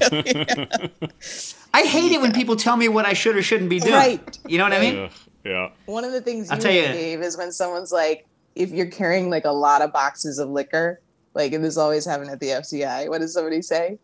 I hate it when people tell me what I should or shouldn't be doing. Right. You know what I mean? Yeah. One of the things I'll you tell you, gave is when someone's like, if you're carrying like a lot of boxes of liquor, like, and this always happened at the FCI. What does somebody say?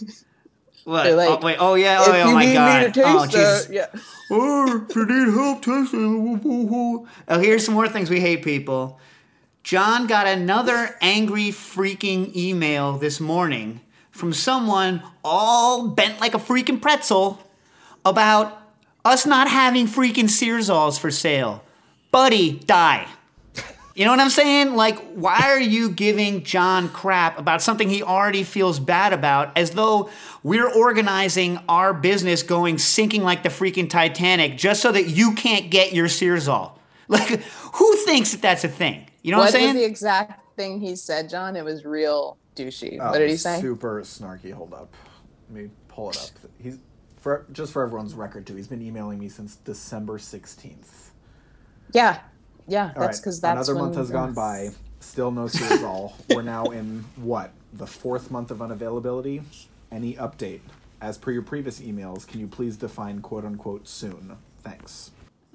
What? Like, oh my God. Oh, Jesus. Yeah. Oh, if you need help tasting. Oh, here's some more things we hate, people. John got another angry freaking email this morning from someone all bent like a freaking pretzel about us not having freaking Searsalls for sale. Buddy, die. You know what I'm saying? Like, why are you giving John crap about something he already feels bad about, as though we're organizing our business sinking like the freaking Titanic just so that you can't get your Searsall? Like, who thinks that that's a thing? You know what I'm saying? What was the exact thing he said, John? It was real douchey. Oh, what did he say? Super snarky. Hold up. Let me pull it up. He's just for everyone's record, too. He's been emailing me since December 16th. Yeah, that's because that's another month has gone by. Still no Searsall. We're now in the fourth month of unavailability. Any update? As per your previous emails, can you please define "quote unquote" soon? Thanks.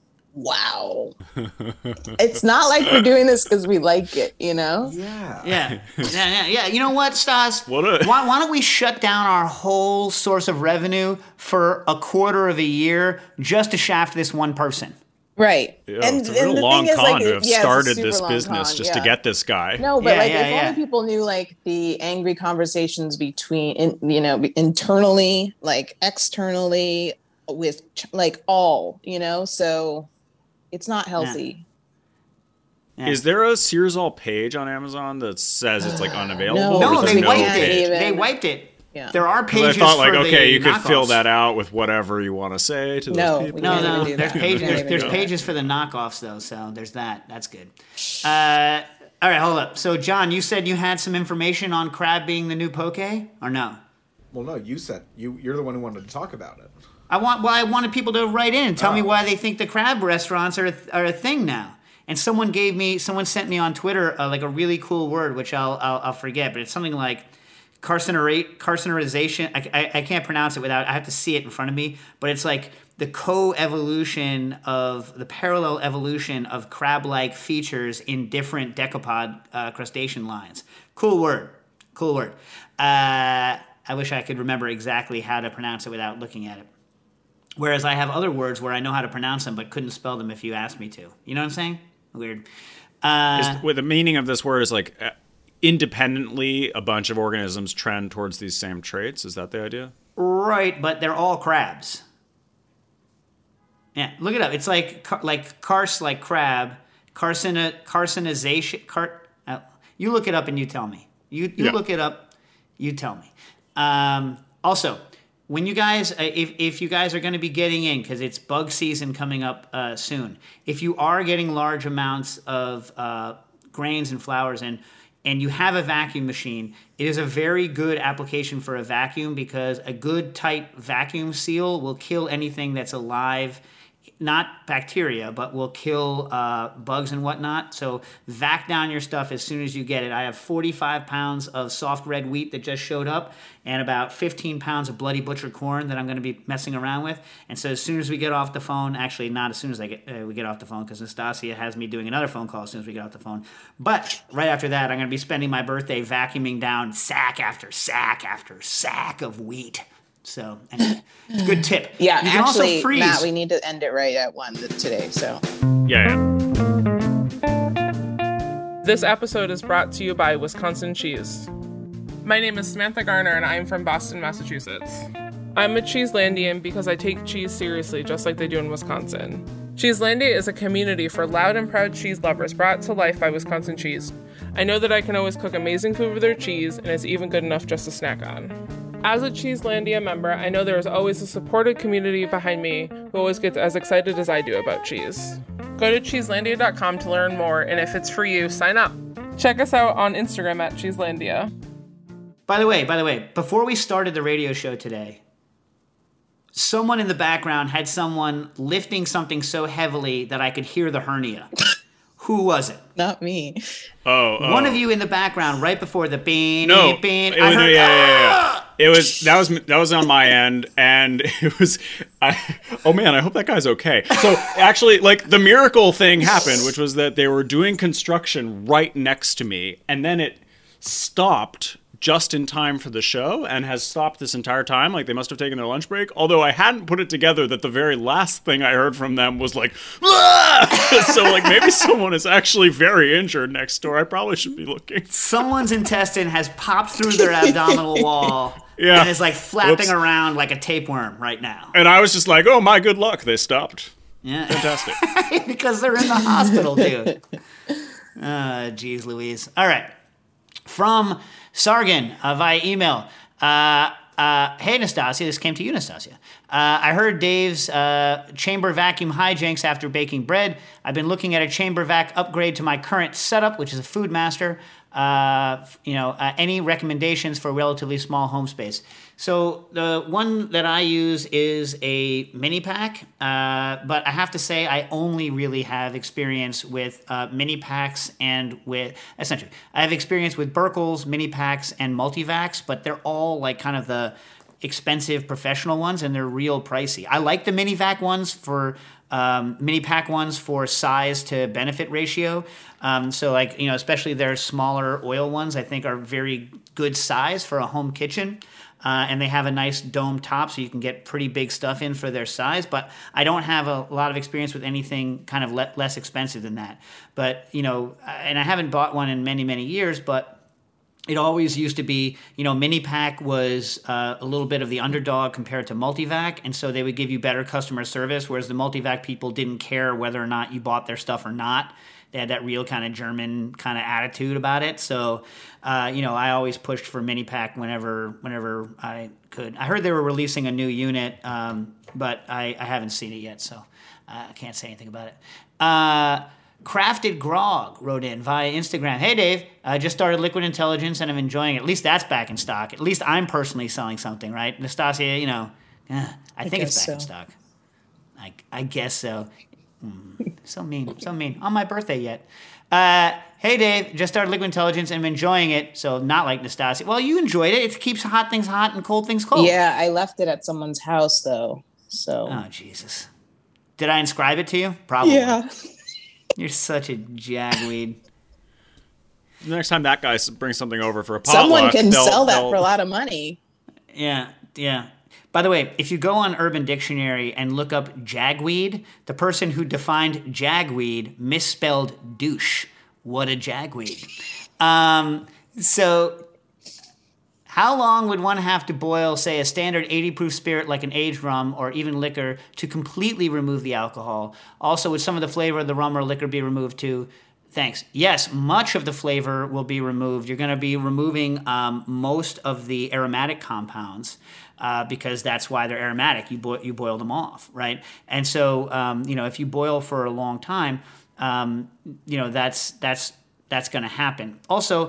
Wow. It's not like we're doing this because we like it, Yeah. You know what, Stas? Why don't we shut down our whole source of revenue for a quarter of a year just to shaft this one person? Right. Yeah, it's a real long con to have started this business just to get this guy. No, but if only people knew like the angry conversations between, internally, like externally, with like all, so it's not healthy. Yeah. Is there a Searsall page on Amazon that says it's like unavailable? No, or is they there wiped page? it. They wiped it. Yeah. There are pages. I thought like, for okay, the you could fill knockoffs. that out with whatever you want to say to those people. No. do There's that. pages. There's pages for the knockoffs though, so there's that. That's good. All right, hold up. So, John, you said you had some information on crab being the new poke, or no? Well, no, you said you're the one who wanted to talk about it. I wanted people to write in and tell me why they think the crab restaurants are a thing now. And someone sent me on Twitter like a really cool word, which I'll forget, but it's something like carcinization. I can't pronounce it without, I have to see it in front of me, but it's like the the parallel evolution of crab-like features in different decapod crustacean lines. Cool word. I wish I could remember exactly how to pronounce it without looking at it. Whereas I have other words where I know how to pronounce them but couldn't spell them if you asked me to. You know what I'm saying? Weird. The meaning of this word is like independently a bunch of organisms trend towards these same traits. Is that the idea? Right, but they're all crabs. Yeah, look it up. It's like crab, carcinization. You look it up and you tell me. You look it up, you tell me. Also, when you guys, if you guys are going to be getting in, because it's bug season coming up soon, if you are getting large amounts of grains and flowers in, and you have a vacuum machine, it is a very good application for a vacuum because a good tight vacuum seal will kill anything that's alive, not bacteria, but will kill bugs and whatnot. So vac down your stuff as soon as you get it. I have 45 pounds of soft red wheat that just showed up and about 15 pounds of bloody butcher corn that I'm going to be messing around with. And so as soon as we get off the phone, actually not as soon as we get off the phone because Nastasia has me doing another phone call as soon as we get off the phone. But right after that, I'm going to be spending my birthday vacuuming down sack after sack after sack of wheat. So, anyway, it's a good tip. Yeah, you can actually, also freeze. Matt, we need to end it right at 1 today. So, Yeah. This episode is brought to you by Wisconsin Cheese. My name is Samantha Garner, and I'm from Boston, Massachusetts. I'm a Cheeselandian because I take cheese seriously, just like they do in Wisconsin. Cheeselandia is a community for loud and proud cheese lovers brought to life by Wisconsin Cheese. I know that I can always cook amazing food with their cheese, and it's even good enough just to snack on. As a Cheeselandia member, I know there is always a supportive community behind me who always gets as excited as I do about cheese. Go to cheeselandia.com to learn more, and if it's for you, sign up. Check us out on Instagram at Cheeselandia. By the way, before we started the radio show today, someone in the background had someone lifting something so heavily that I could hear the hernia. Who was it? not me. One of you in the background right before the bean. No, bean. I heard, yeah. It was that was on my end, and it was. Oh man, I hope that guy's okay. So actually, like the miracle thing happened, which was that they were doing construction right next to me, and then it stopped just in time for the show and has stopped this entire time. Like they must have taken their lunch break. Although I hadn't put it together that the very last thing I heard from them was like, "Ah!" So like maybe someone is actually very injured next door. I probably should be looking. Someone's intestine has popped through their abdominal wall and is like flapping around like a tapeworm right now. And I was just like, oh my good luck, they stopped. Yeah. Fantastic. Because they're in the hospital, dude. Jeez Louise. All right. From Sargon via email. Hey, Nastasia. This came to you, Nastasia. I heard Dave's chamber vacuum hijinks after baking bread. I've been looking at a chamber vac upgrade to my current setup, which is a Foodmaster. Any recommendations for relatively small home space? So the one that I use is a mini pack, but I have to say I only really have experience with mini packs and with essentially I have experience with Berkel's mini packs and multivacs, but they're all like kind of the expensive professional ones and they're real pricey. I like the mini vac ones for mini pack ones for size to benefit ratio. Especially their smaller oil ones, I think are very good size for a home kitchen. And they have a nice dome top so you can get pretty big stuff in for their size. But I don't have a lot of experience with anything kind of less expensive than that. But, and I haven't bought one in many, many years, but it always used to be, mini pack was a little bit of the underdog compared to multivac, and so they would give you better customer service, whereas the multivac people didn't care whether or not you bought their stuff or not. They had that real kind of German kind of attitude about it. So, I always pushed for mini pack whenever I could. I heard they were releasing a new unit, but I haven't seen it yet, so I can't say anything about it. Crafted Grog wrote in via Instagram. Hey, Dave, I just started Liquid Intelligence and I'm enjoying it. At least that's back in stock. At least I'm personally selling something, right? Nastasia, I think it's back in stock. I guess so. So mean. On my birthday yet. Hey, Dave, just started Liquid Intelligence and I'm enjoying it. So not like Nastasia. Well, you enjoyed it. It keeps hot things hot and cold things cold. Yeah, I left it at someone's house, though. So. Oh, Jesus. Did I inscribe it to you? Probably. Yeah. You're such a jagweed. The next time that guy brings something over for a potluck, someone can sell that for a lot of money. Yeah. By the way, if you go on Urban Dictionary and look up jagweed, the person who defined jagweed misspelled douche. What a jagweed. So how long would one have to boil, say, a standard 80-proof spirit like an aged rum or even liquor to completely remove the alcohol? Also, would some of the flavor of the rum or liquor be removed too? Thanks. Yes, much of the flavor will be removed. You're going to be removing most of the aromatic compounds because that's why they're aromatic. You boil them off, right? And so, if you boil for a long time, that's going to happen. Also,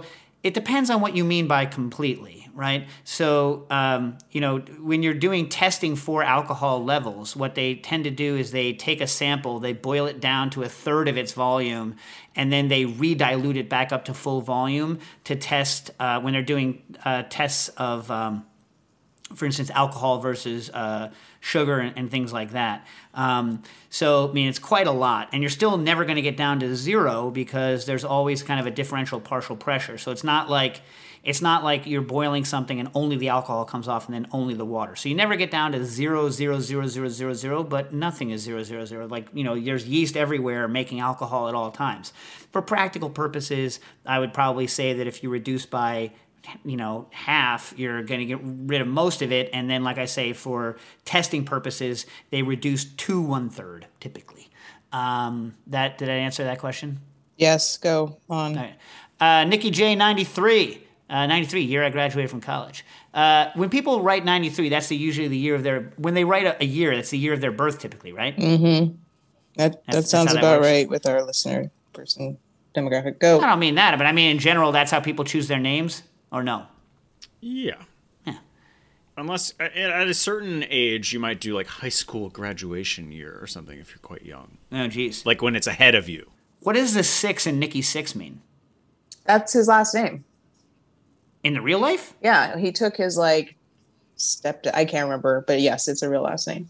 it depends on what you mean by completely, right? So, when you're doing testing for alcohol levels, what they tend to do is they take a sample, they boil it down to a third of its volume, and then they re-dilute it back up to full volume to test when they're doing tests of, for instance, alcohol versus sugar and things like that. It's quite a lot. And you're still never going to get down to zero because there's always kind of a differential partial pressure. So it's not like you're boiling something and only the alcohol comes off and then only the water. So you never get down to 0.00000, but nothing is 0.000. There's yeast everywhere making alcohol at all times. For practical purposes, I would probably say that if you reduce by half, you're going to get rid of most of it. And then, like I say, for testing purposes, they reduce to 1/3 typically. Did I answer that question? Yes, go on. All right. Nikki J, 93. 93, year I graduated from college. When people write 93, that's usually the year of their, when they write a year, that's the year of their birth typically, right? Mm-hmm. That sounds about right with our listener person demographic. Go. I don't mean that, but I mean in general, that's how people choose their names. Or no? Yeah. Unless at a certain age, you might do like high school graduation year or something if you're quite young. Oh, geez. Like when it's ahead of you. What does the 6 in Nikki Sixx mean? That's his last name. In the real life? Yeah, he took his I can't remember, but yes, it's a real last name.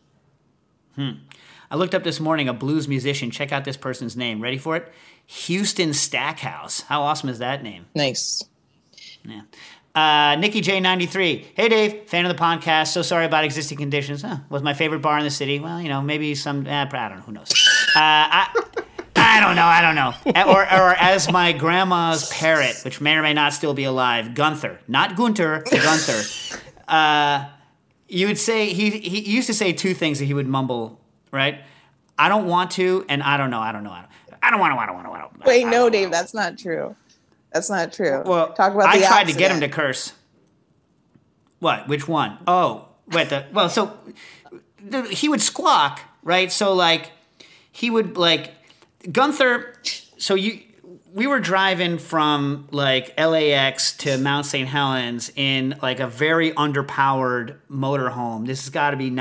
I looked up this morning a blues musician. Check out this person's name. Ready for it? Houston Stackhouse. How awesome is that name? Nice. Yeah. Nikki J, 93. Hey, Dave. Fan of the podcast. So sorry about existing conditions. Was my favorite bar in the city. Well, maybe some... I don't know. Who knows? I don't know. Or as my grandma's parrot, which may or may not still be alive, Gunther. Not Gunter, Gunther. You would say... He used to say two things that he would mumble, right? I don't want to, and I don't know. I don't want to. Wait, no, Dave. That's not true. That's not true. Well, talk about I the tried accident. to get him to curse. What? Which one? Oh, wait. He would squawk, right? So he would Gunther. So we were driving from LAX to Mount St. Helens in a very underpowered motorhome. This has got to be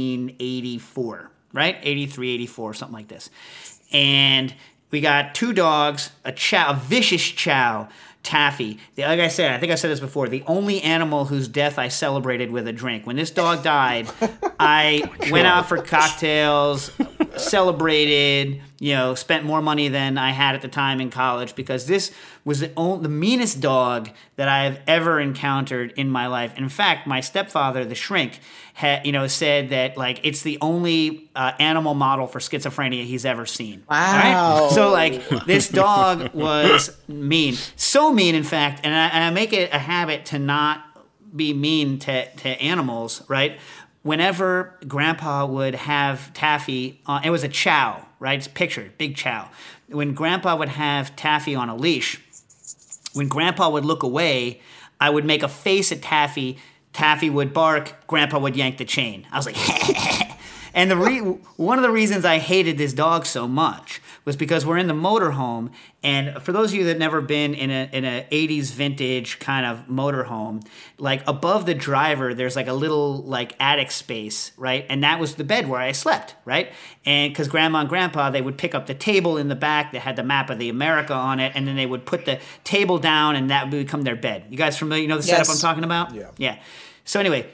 1984, right? 83, 84, something like this, and. We got 2 dogs, a vicious chow, Taffy. Like I said, I think I said this before, the only animal whose death I celebrated with a drink. When this dog died, I went out for cocktails, celebrated, spent more money than I had at the time in college because this was the meanest dog that I have ever encountered in my life. In fact, my stepfather, the shrink, said that it's the only animal model for schizophrenia he's ever seen. Wow. Right? So this dog was mean, so mean in fact, and I make it a habit to not be mean to animals. Right? Whenever Grandpa would have Taffy, it was a chow, right? It's pictured, big chow. When Grandpa would have Taffy on a leash, when Grandpa would look away, I would make a face at Taffy. Taffy would bark. Grandpa would yank the chain. I was like, and one of the reasons I hated this dog so much was because we're in the motorhome, and for those of you that have never been in a 80s vintage kind of motorhome, above the driver there's a little attic space, right? And that was the bed where I slept, right? And because Grandma and Grandpa, they would pick up the table in the back that had the map of the America on it, and then they would put the table down, and that would become their bed. You guys familiar? You know the setup I'm talking about? Yeah. So anyway,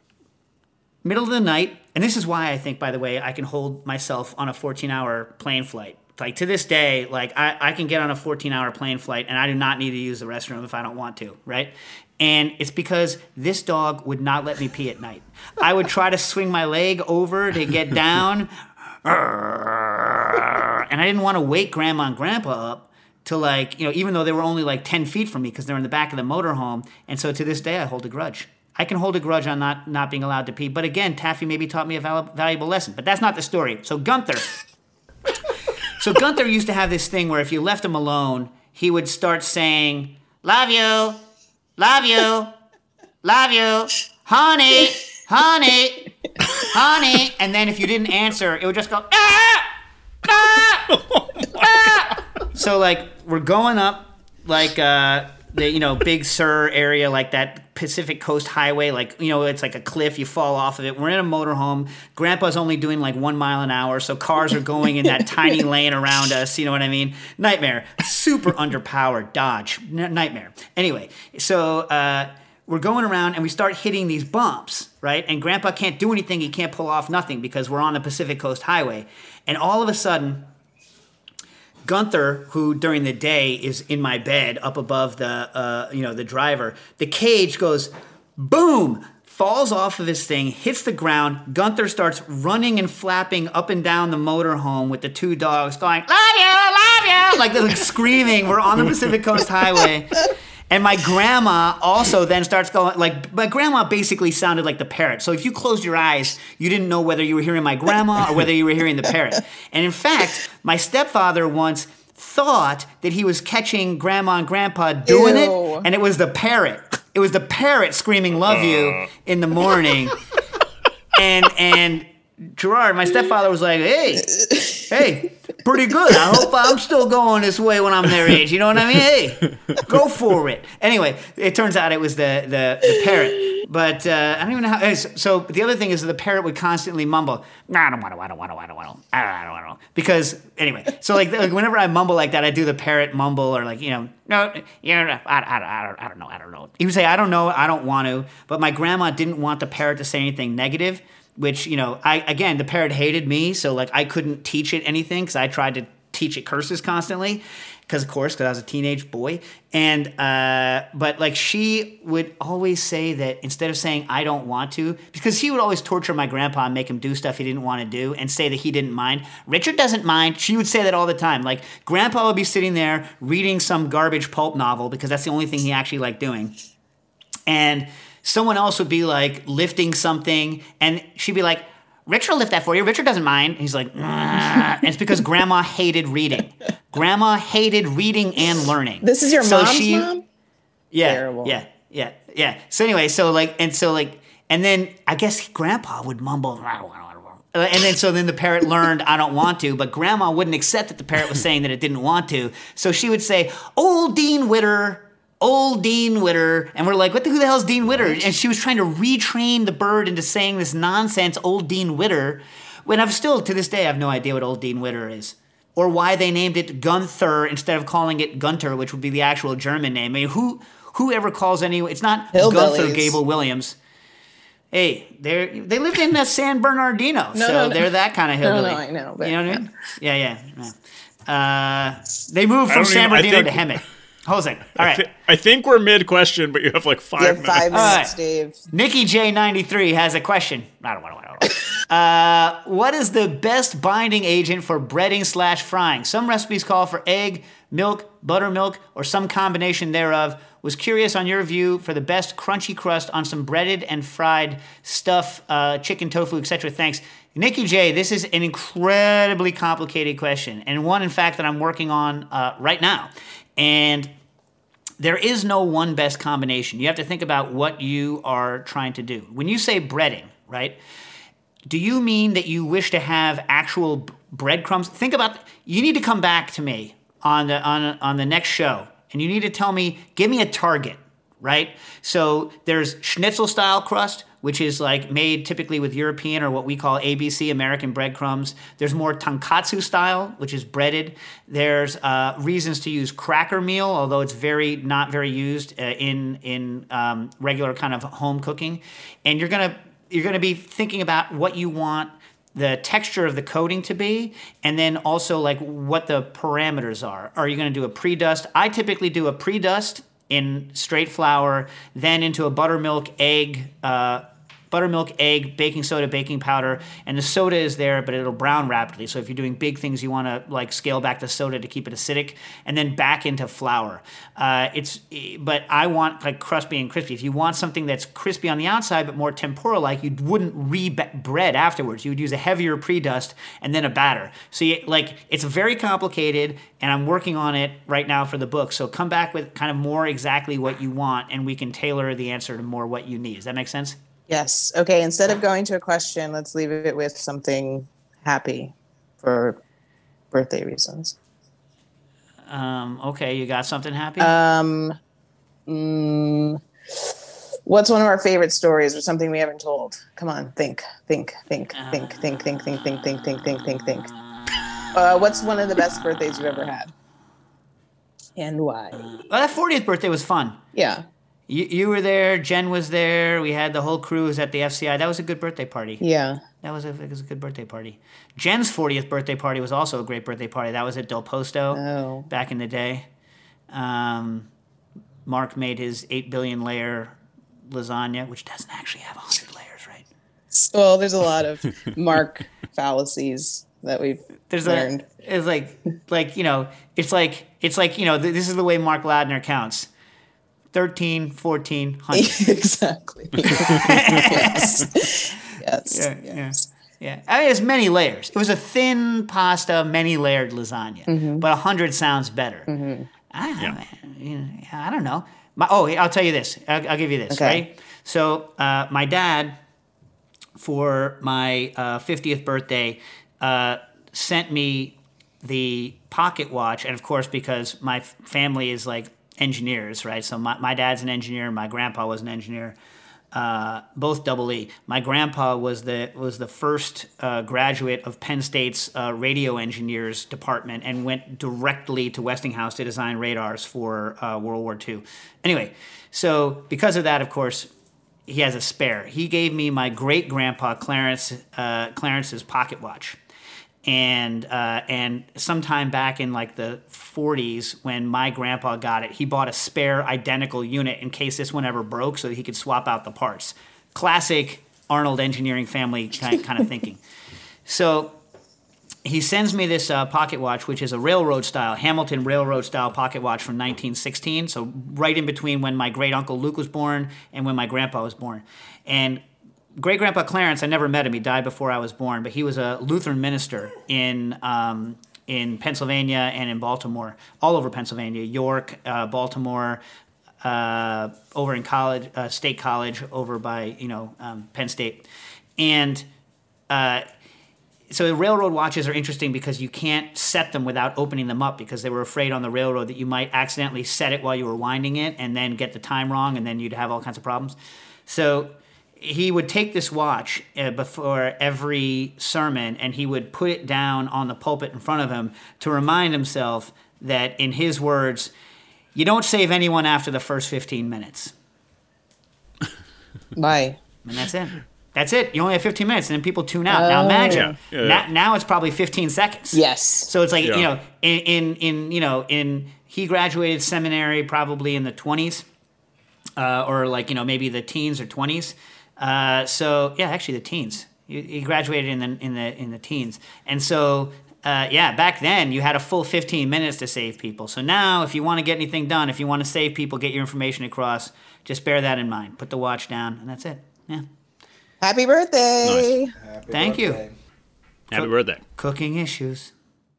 middle of the night, and this is why I think, by the way, I can hold myself on a 14-hour plane flight. To this day, I can get on a 14-hour plane flight and I do not need to use the restroom if I don't want to, right? And it's because this dog would not let me pee at night. I would try to swing my leg over to get down, and I didn't want to wake Grandma and Grandpa up to even though they were only 10 feet from me because they're in the back of the motorhome. And so to this day, I hold a grudge. I can hold a grudge on not being allowed to pee. But again, Taffy maybe taught me a valuable lesson. But that's not the story. So Gunther used to have this thing where if you left him alone, he would start saying, love you, love you, love you, honey, honey, honey. And then if you didn't answer, it would just go, ah, ah, ah. So we're going up the Big Sur area, like that Pacific Coast Highway, like it's like a cliff, you fall off of it. We're in a motorhome. Grandpa's only doing like 1 mile an hour, so cars are going in that tiny lane around us. You know what I mean? Nightmare. Super underpowered Dodge. Nightmare. Anyway, so we're going around and we start hitting these bumps, right? And Grandpa can't do anything. He can't pull off nothing because we're on the Pacific Coast Highway. And all of a sudden, Gunther, who during the day is in my bed up above the driver, the cage goes boom, falls off of his thing, hits the ground. Gunther starts running and flapping up and down the motorhome with the 2 dogs going, love you, like screaming. We're on the Pacific Coast Highway. And my grandma also then starts going, like, my grandma basically sounded like the parrot. So if you closed your eyes, you didn't know whether you were hearing my grandma or whether you were hearing the parrot. And in fact, my stepfather once thought that he was catching grandma and grandpa doing it, and it was the parrot. It was the parrot screaming, love you, in the morning. And Gerard, my stepfather, was like, hey, pretty good. I hope I'm still going this way when I'm their age. You know what I mean? Hey, go for it. Anyway, it turns out it was the parrot. But I don't even know how. So the other thing is that the parrot would constantly mumble, I don't want to. Because, anyway, so like whenever I mumble like that, I do the parrot mumble or like, no, I don't know. He would say, I don't know, I don't want to. But my grandma didn't want the parrot to say anything negative. Which, the parrot hated me, so, like, I couldn't teach it anything because I tried to teach it curses constantly because I was a teenage boy. And, but, like, she would always say that instead of saying, I don't want to, because he would always torture my grandpa and make him do stuff he didn't want to do and say that he didn't mind. Richard doesn't mind. She would say that all the time. Like, Grandpa would be sitting there reading some garbage pulp novel because that's the only thing he actually liked doing. And someone else would be like lifting something and she'd be like, Richard will lift that for you. Richard doesn't mind. And he's like, and it's because Grandma hated reading. Grandma hated reading and learning. This is your mom's mom? Yeah. Terrible. Yeah. So anyway, and then I guess Grandpa would mumble, and then the parrot learned, I don't want to, but Grandma wouldn't accept that the parrot was saying that it didn't want to. So she would say, old Dean Witter, and we're like, who the hell is Dean Witter? And she was trying to retrain the bird into saying this nonsense, old Dean Witter, when I've still, to this day, I have no idea what old Dean Witter is. Or why they named it Gunther instead of calling it Gunter, which would be the actual German name. I mean, who ever calls anyone, it's not Gunther Gable Williams. Hey, they lived in San Bernardino, they're that kind of hillbilly. No, I know. But, you know what I mean? Yeah. They moved from San Bernardino to Hemet. Hold on a second. All right. I think we're mid-question, but you have like 5 minutes. 5 minutes, Dave. Nikki J93 has a question. I don't know. What is the best binding agent for breading/frying? Some recipes call for egg, milk, buttermilk, or some combination thereof. Was curious on your view for the best crunchy crust on some breaded and fried stuff, chicken, tofu, etc. Thanks. Nikki J, this is an incredibly complicated question, and one, in fact, that I'm working on right now. And there is no one best combination. You have to think about what you are trying to do. When you say breading, right, do you mean that you wish to have actual breadcrumbs? Think about, you need to come back to me on the next show, and you need to tell me, give me a target, right? So there's schnitzel-style crust, which is like made typically with European or what we call ABC, American breadcrumbs. There's more tonkatsu style, which is breaded. There's reasons to use cracker meal, although it's not very used in regular kind of home cooking. And you're gonna be thinking about what you want the texture of the coating to be, and then also like what the parameters are. Are you gonna do a pre-dust? I typically do a pre-dust in straight flour, then into a buttermilk, egg, baking soda, baking powder, and the soda is there, but it'll brown rapidly. So if you're doing big things, you want to like scale back the soda to keep it acidic, and then back into flour. But I want like crispy and crispy. If you want something that's crispy on the outside but more tempura-like, you wouldn't re-bread afterwards. You would use a heavier pre-dust and then a batter. So it's very complicated, and I'm working on it right now for the book. So come back with kind of more exactly what you want, and we can tailor the answer to more what you need. Does that make sense? Yes. Okay. Instead of going to a question, let's leave it with something happy for birthday reasons. Okay. You got something happy? What's one of our favorite stories or something we haven't told? Come on, think. What's one of the best birthdays you've ever had? And why? Well, that 40th birthday was fun. Yeah. You were there. Jen was there. We had the whole crew was at the FCI. That was a good birthday party. Yeah. It was a good birthday party. Jen's 40th birthday party was also a great birthday party. That was at Del Posto back in the day. Mark made his 8 billion layer lasagna, which doesn't actually have 100 layers, right? Well, there's a lot of Mark fallacies that we've learned. It's like it's like this is the way Mark Ladner counts. 13, 14, 100. Exactly. Yes. Yeah. I mean, it's many layers. It was a thin pasta, many layered lasagna, but 100 sounds better. I don't know. I'll tell you this. I'll give you this, right? So my dad, for my 50th birthday, sent me the pocket watch. And of course, because my family is like engineers, right? So my dad's an engineer. My grandpa was an engineer. Both double E. My grandpa was the first graduate of Penn State's radio engineers department and went directly to Westinghouse to design radars for World War II. Anyway, so because of that, of course, he has a spare. He gave me my great grandpa Clarence's pocket watch. And sometime back in like the 40s, when my grandpa got it, he bought a spare identical unit in case this one ever broke, so that he could swap out the parts. Classic Arnold engineering family kind of thinking. So he sends me this pocket watch, which is a Hamilton railroad style pocket watch from 1916. So right in between when my great uncle Luke was born and when my grandpa was born, and great-grandpa Clarence, I never met him. He died before I was born, but he was a Lutheran minister in Pennsylvania and in Baltimore, all over Pennsylvania, York, Baltimore, over in college, State College, over by Penn State, and so the railroad watches are interesting because you can't set them without opening them up because they were afraid on the railroad that you might accidentally set it while you were winding it and then get the time wrong, and then you'd have all kinds of problems. So he would take this watch before every sermon, and he would put it down on the pulpit in front of him to remind himself that, in his words, you don't save anyone after the first 15 minutes. Why? And that's it. That's it. You only have 15 minutes, and then people tune out. Now imagine. Now it's probably 15 seconds. Yes. So it's like he graduated seminary probably in the 20s, or maybe the teens or 20s. Actually the teens. He graduated in the teens, and so back then you had a full 15 minutes to save people. So now, if you want to get anything done, if you want to save people, get your information across, just bear that in mind. Put the watch down, and that's it. Yeah. Happy birthday! Nice. Thank you. Happy birthday. Cooking issues.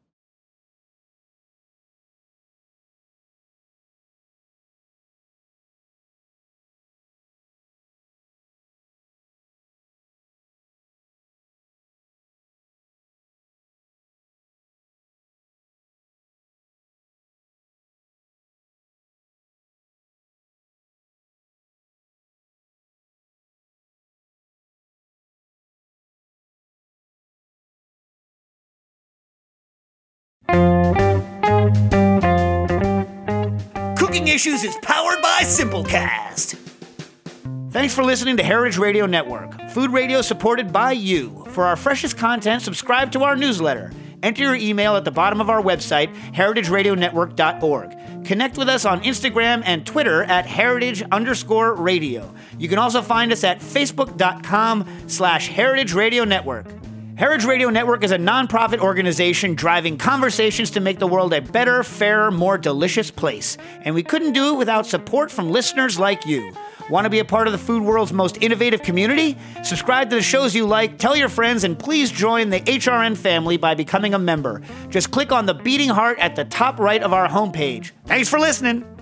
Cooking Issues is powered by Simplecast. Thanks for listening to Heritage Radio Network, food radio supported by you. For our freshest content, subscribe to our newsletter. Enter your email at the bottom of our website, heritageradionetwork.org. Connect with us on Instagram and Twitter at heritage_radio. You can also find us at facebook.com/Heritage Radio Network. Heritage Radio Network is a nonprofit organization driving conversations to make the world a better, fairer, more delicious place. And we couldn't do it without support from listeners like you. Want to be a part of the food world's most innovative community? Subscribe to the shows you like, tell your friends, and please join the HRN family by becoming a member. Just click on the beating heart at the top right of our homepage. Thanks for listening.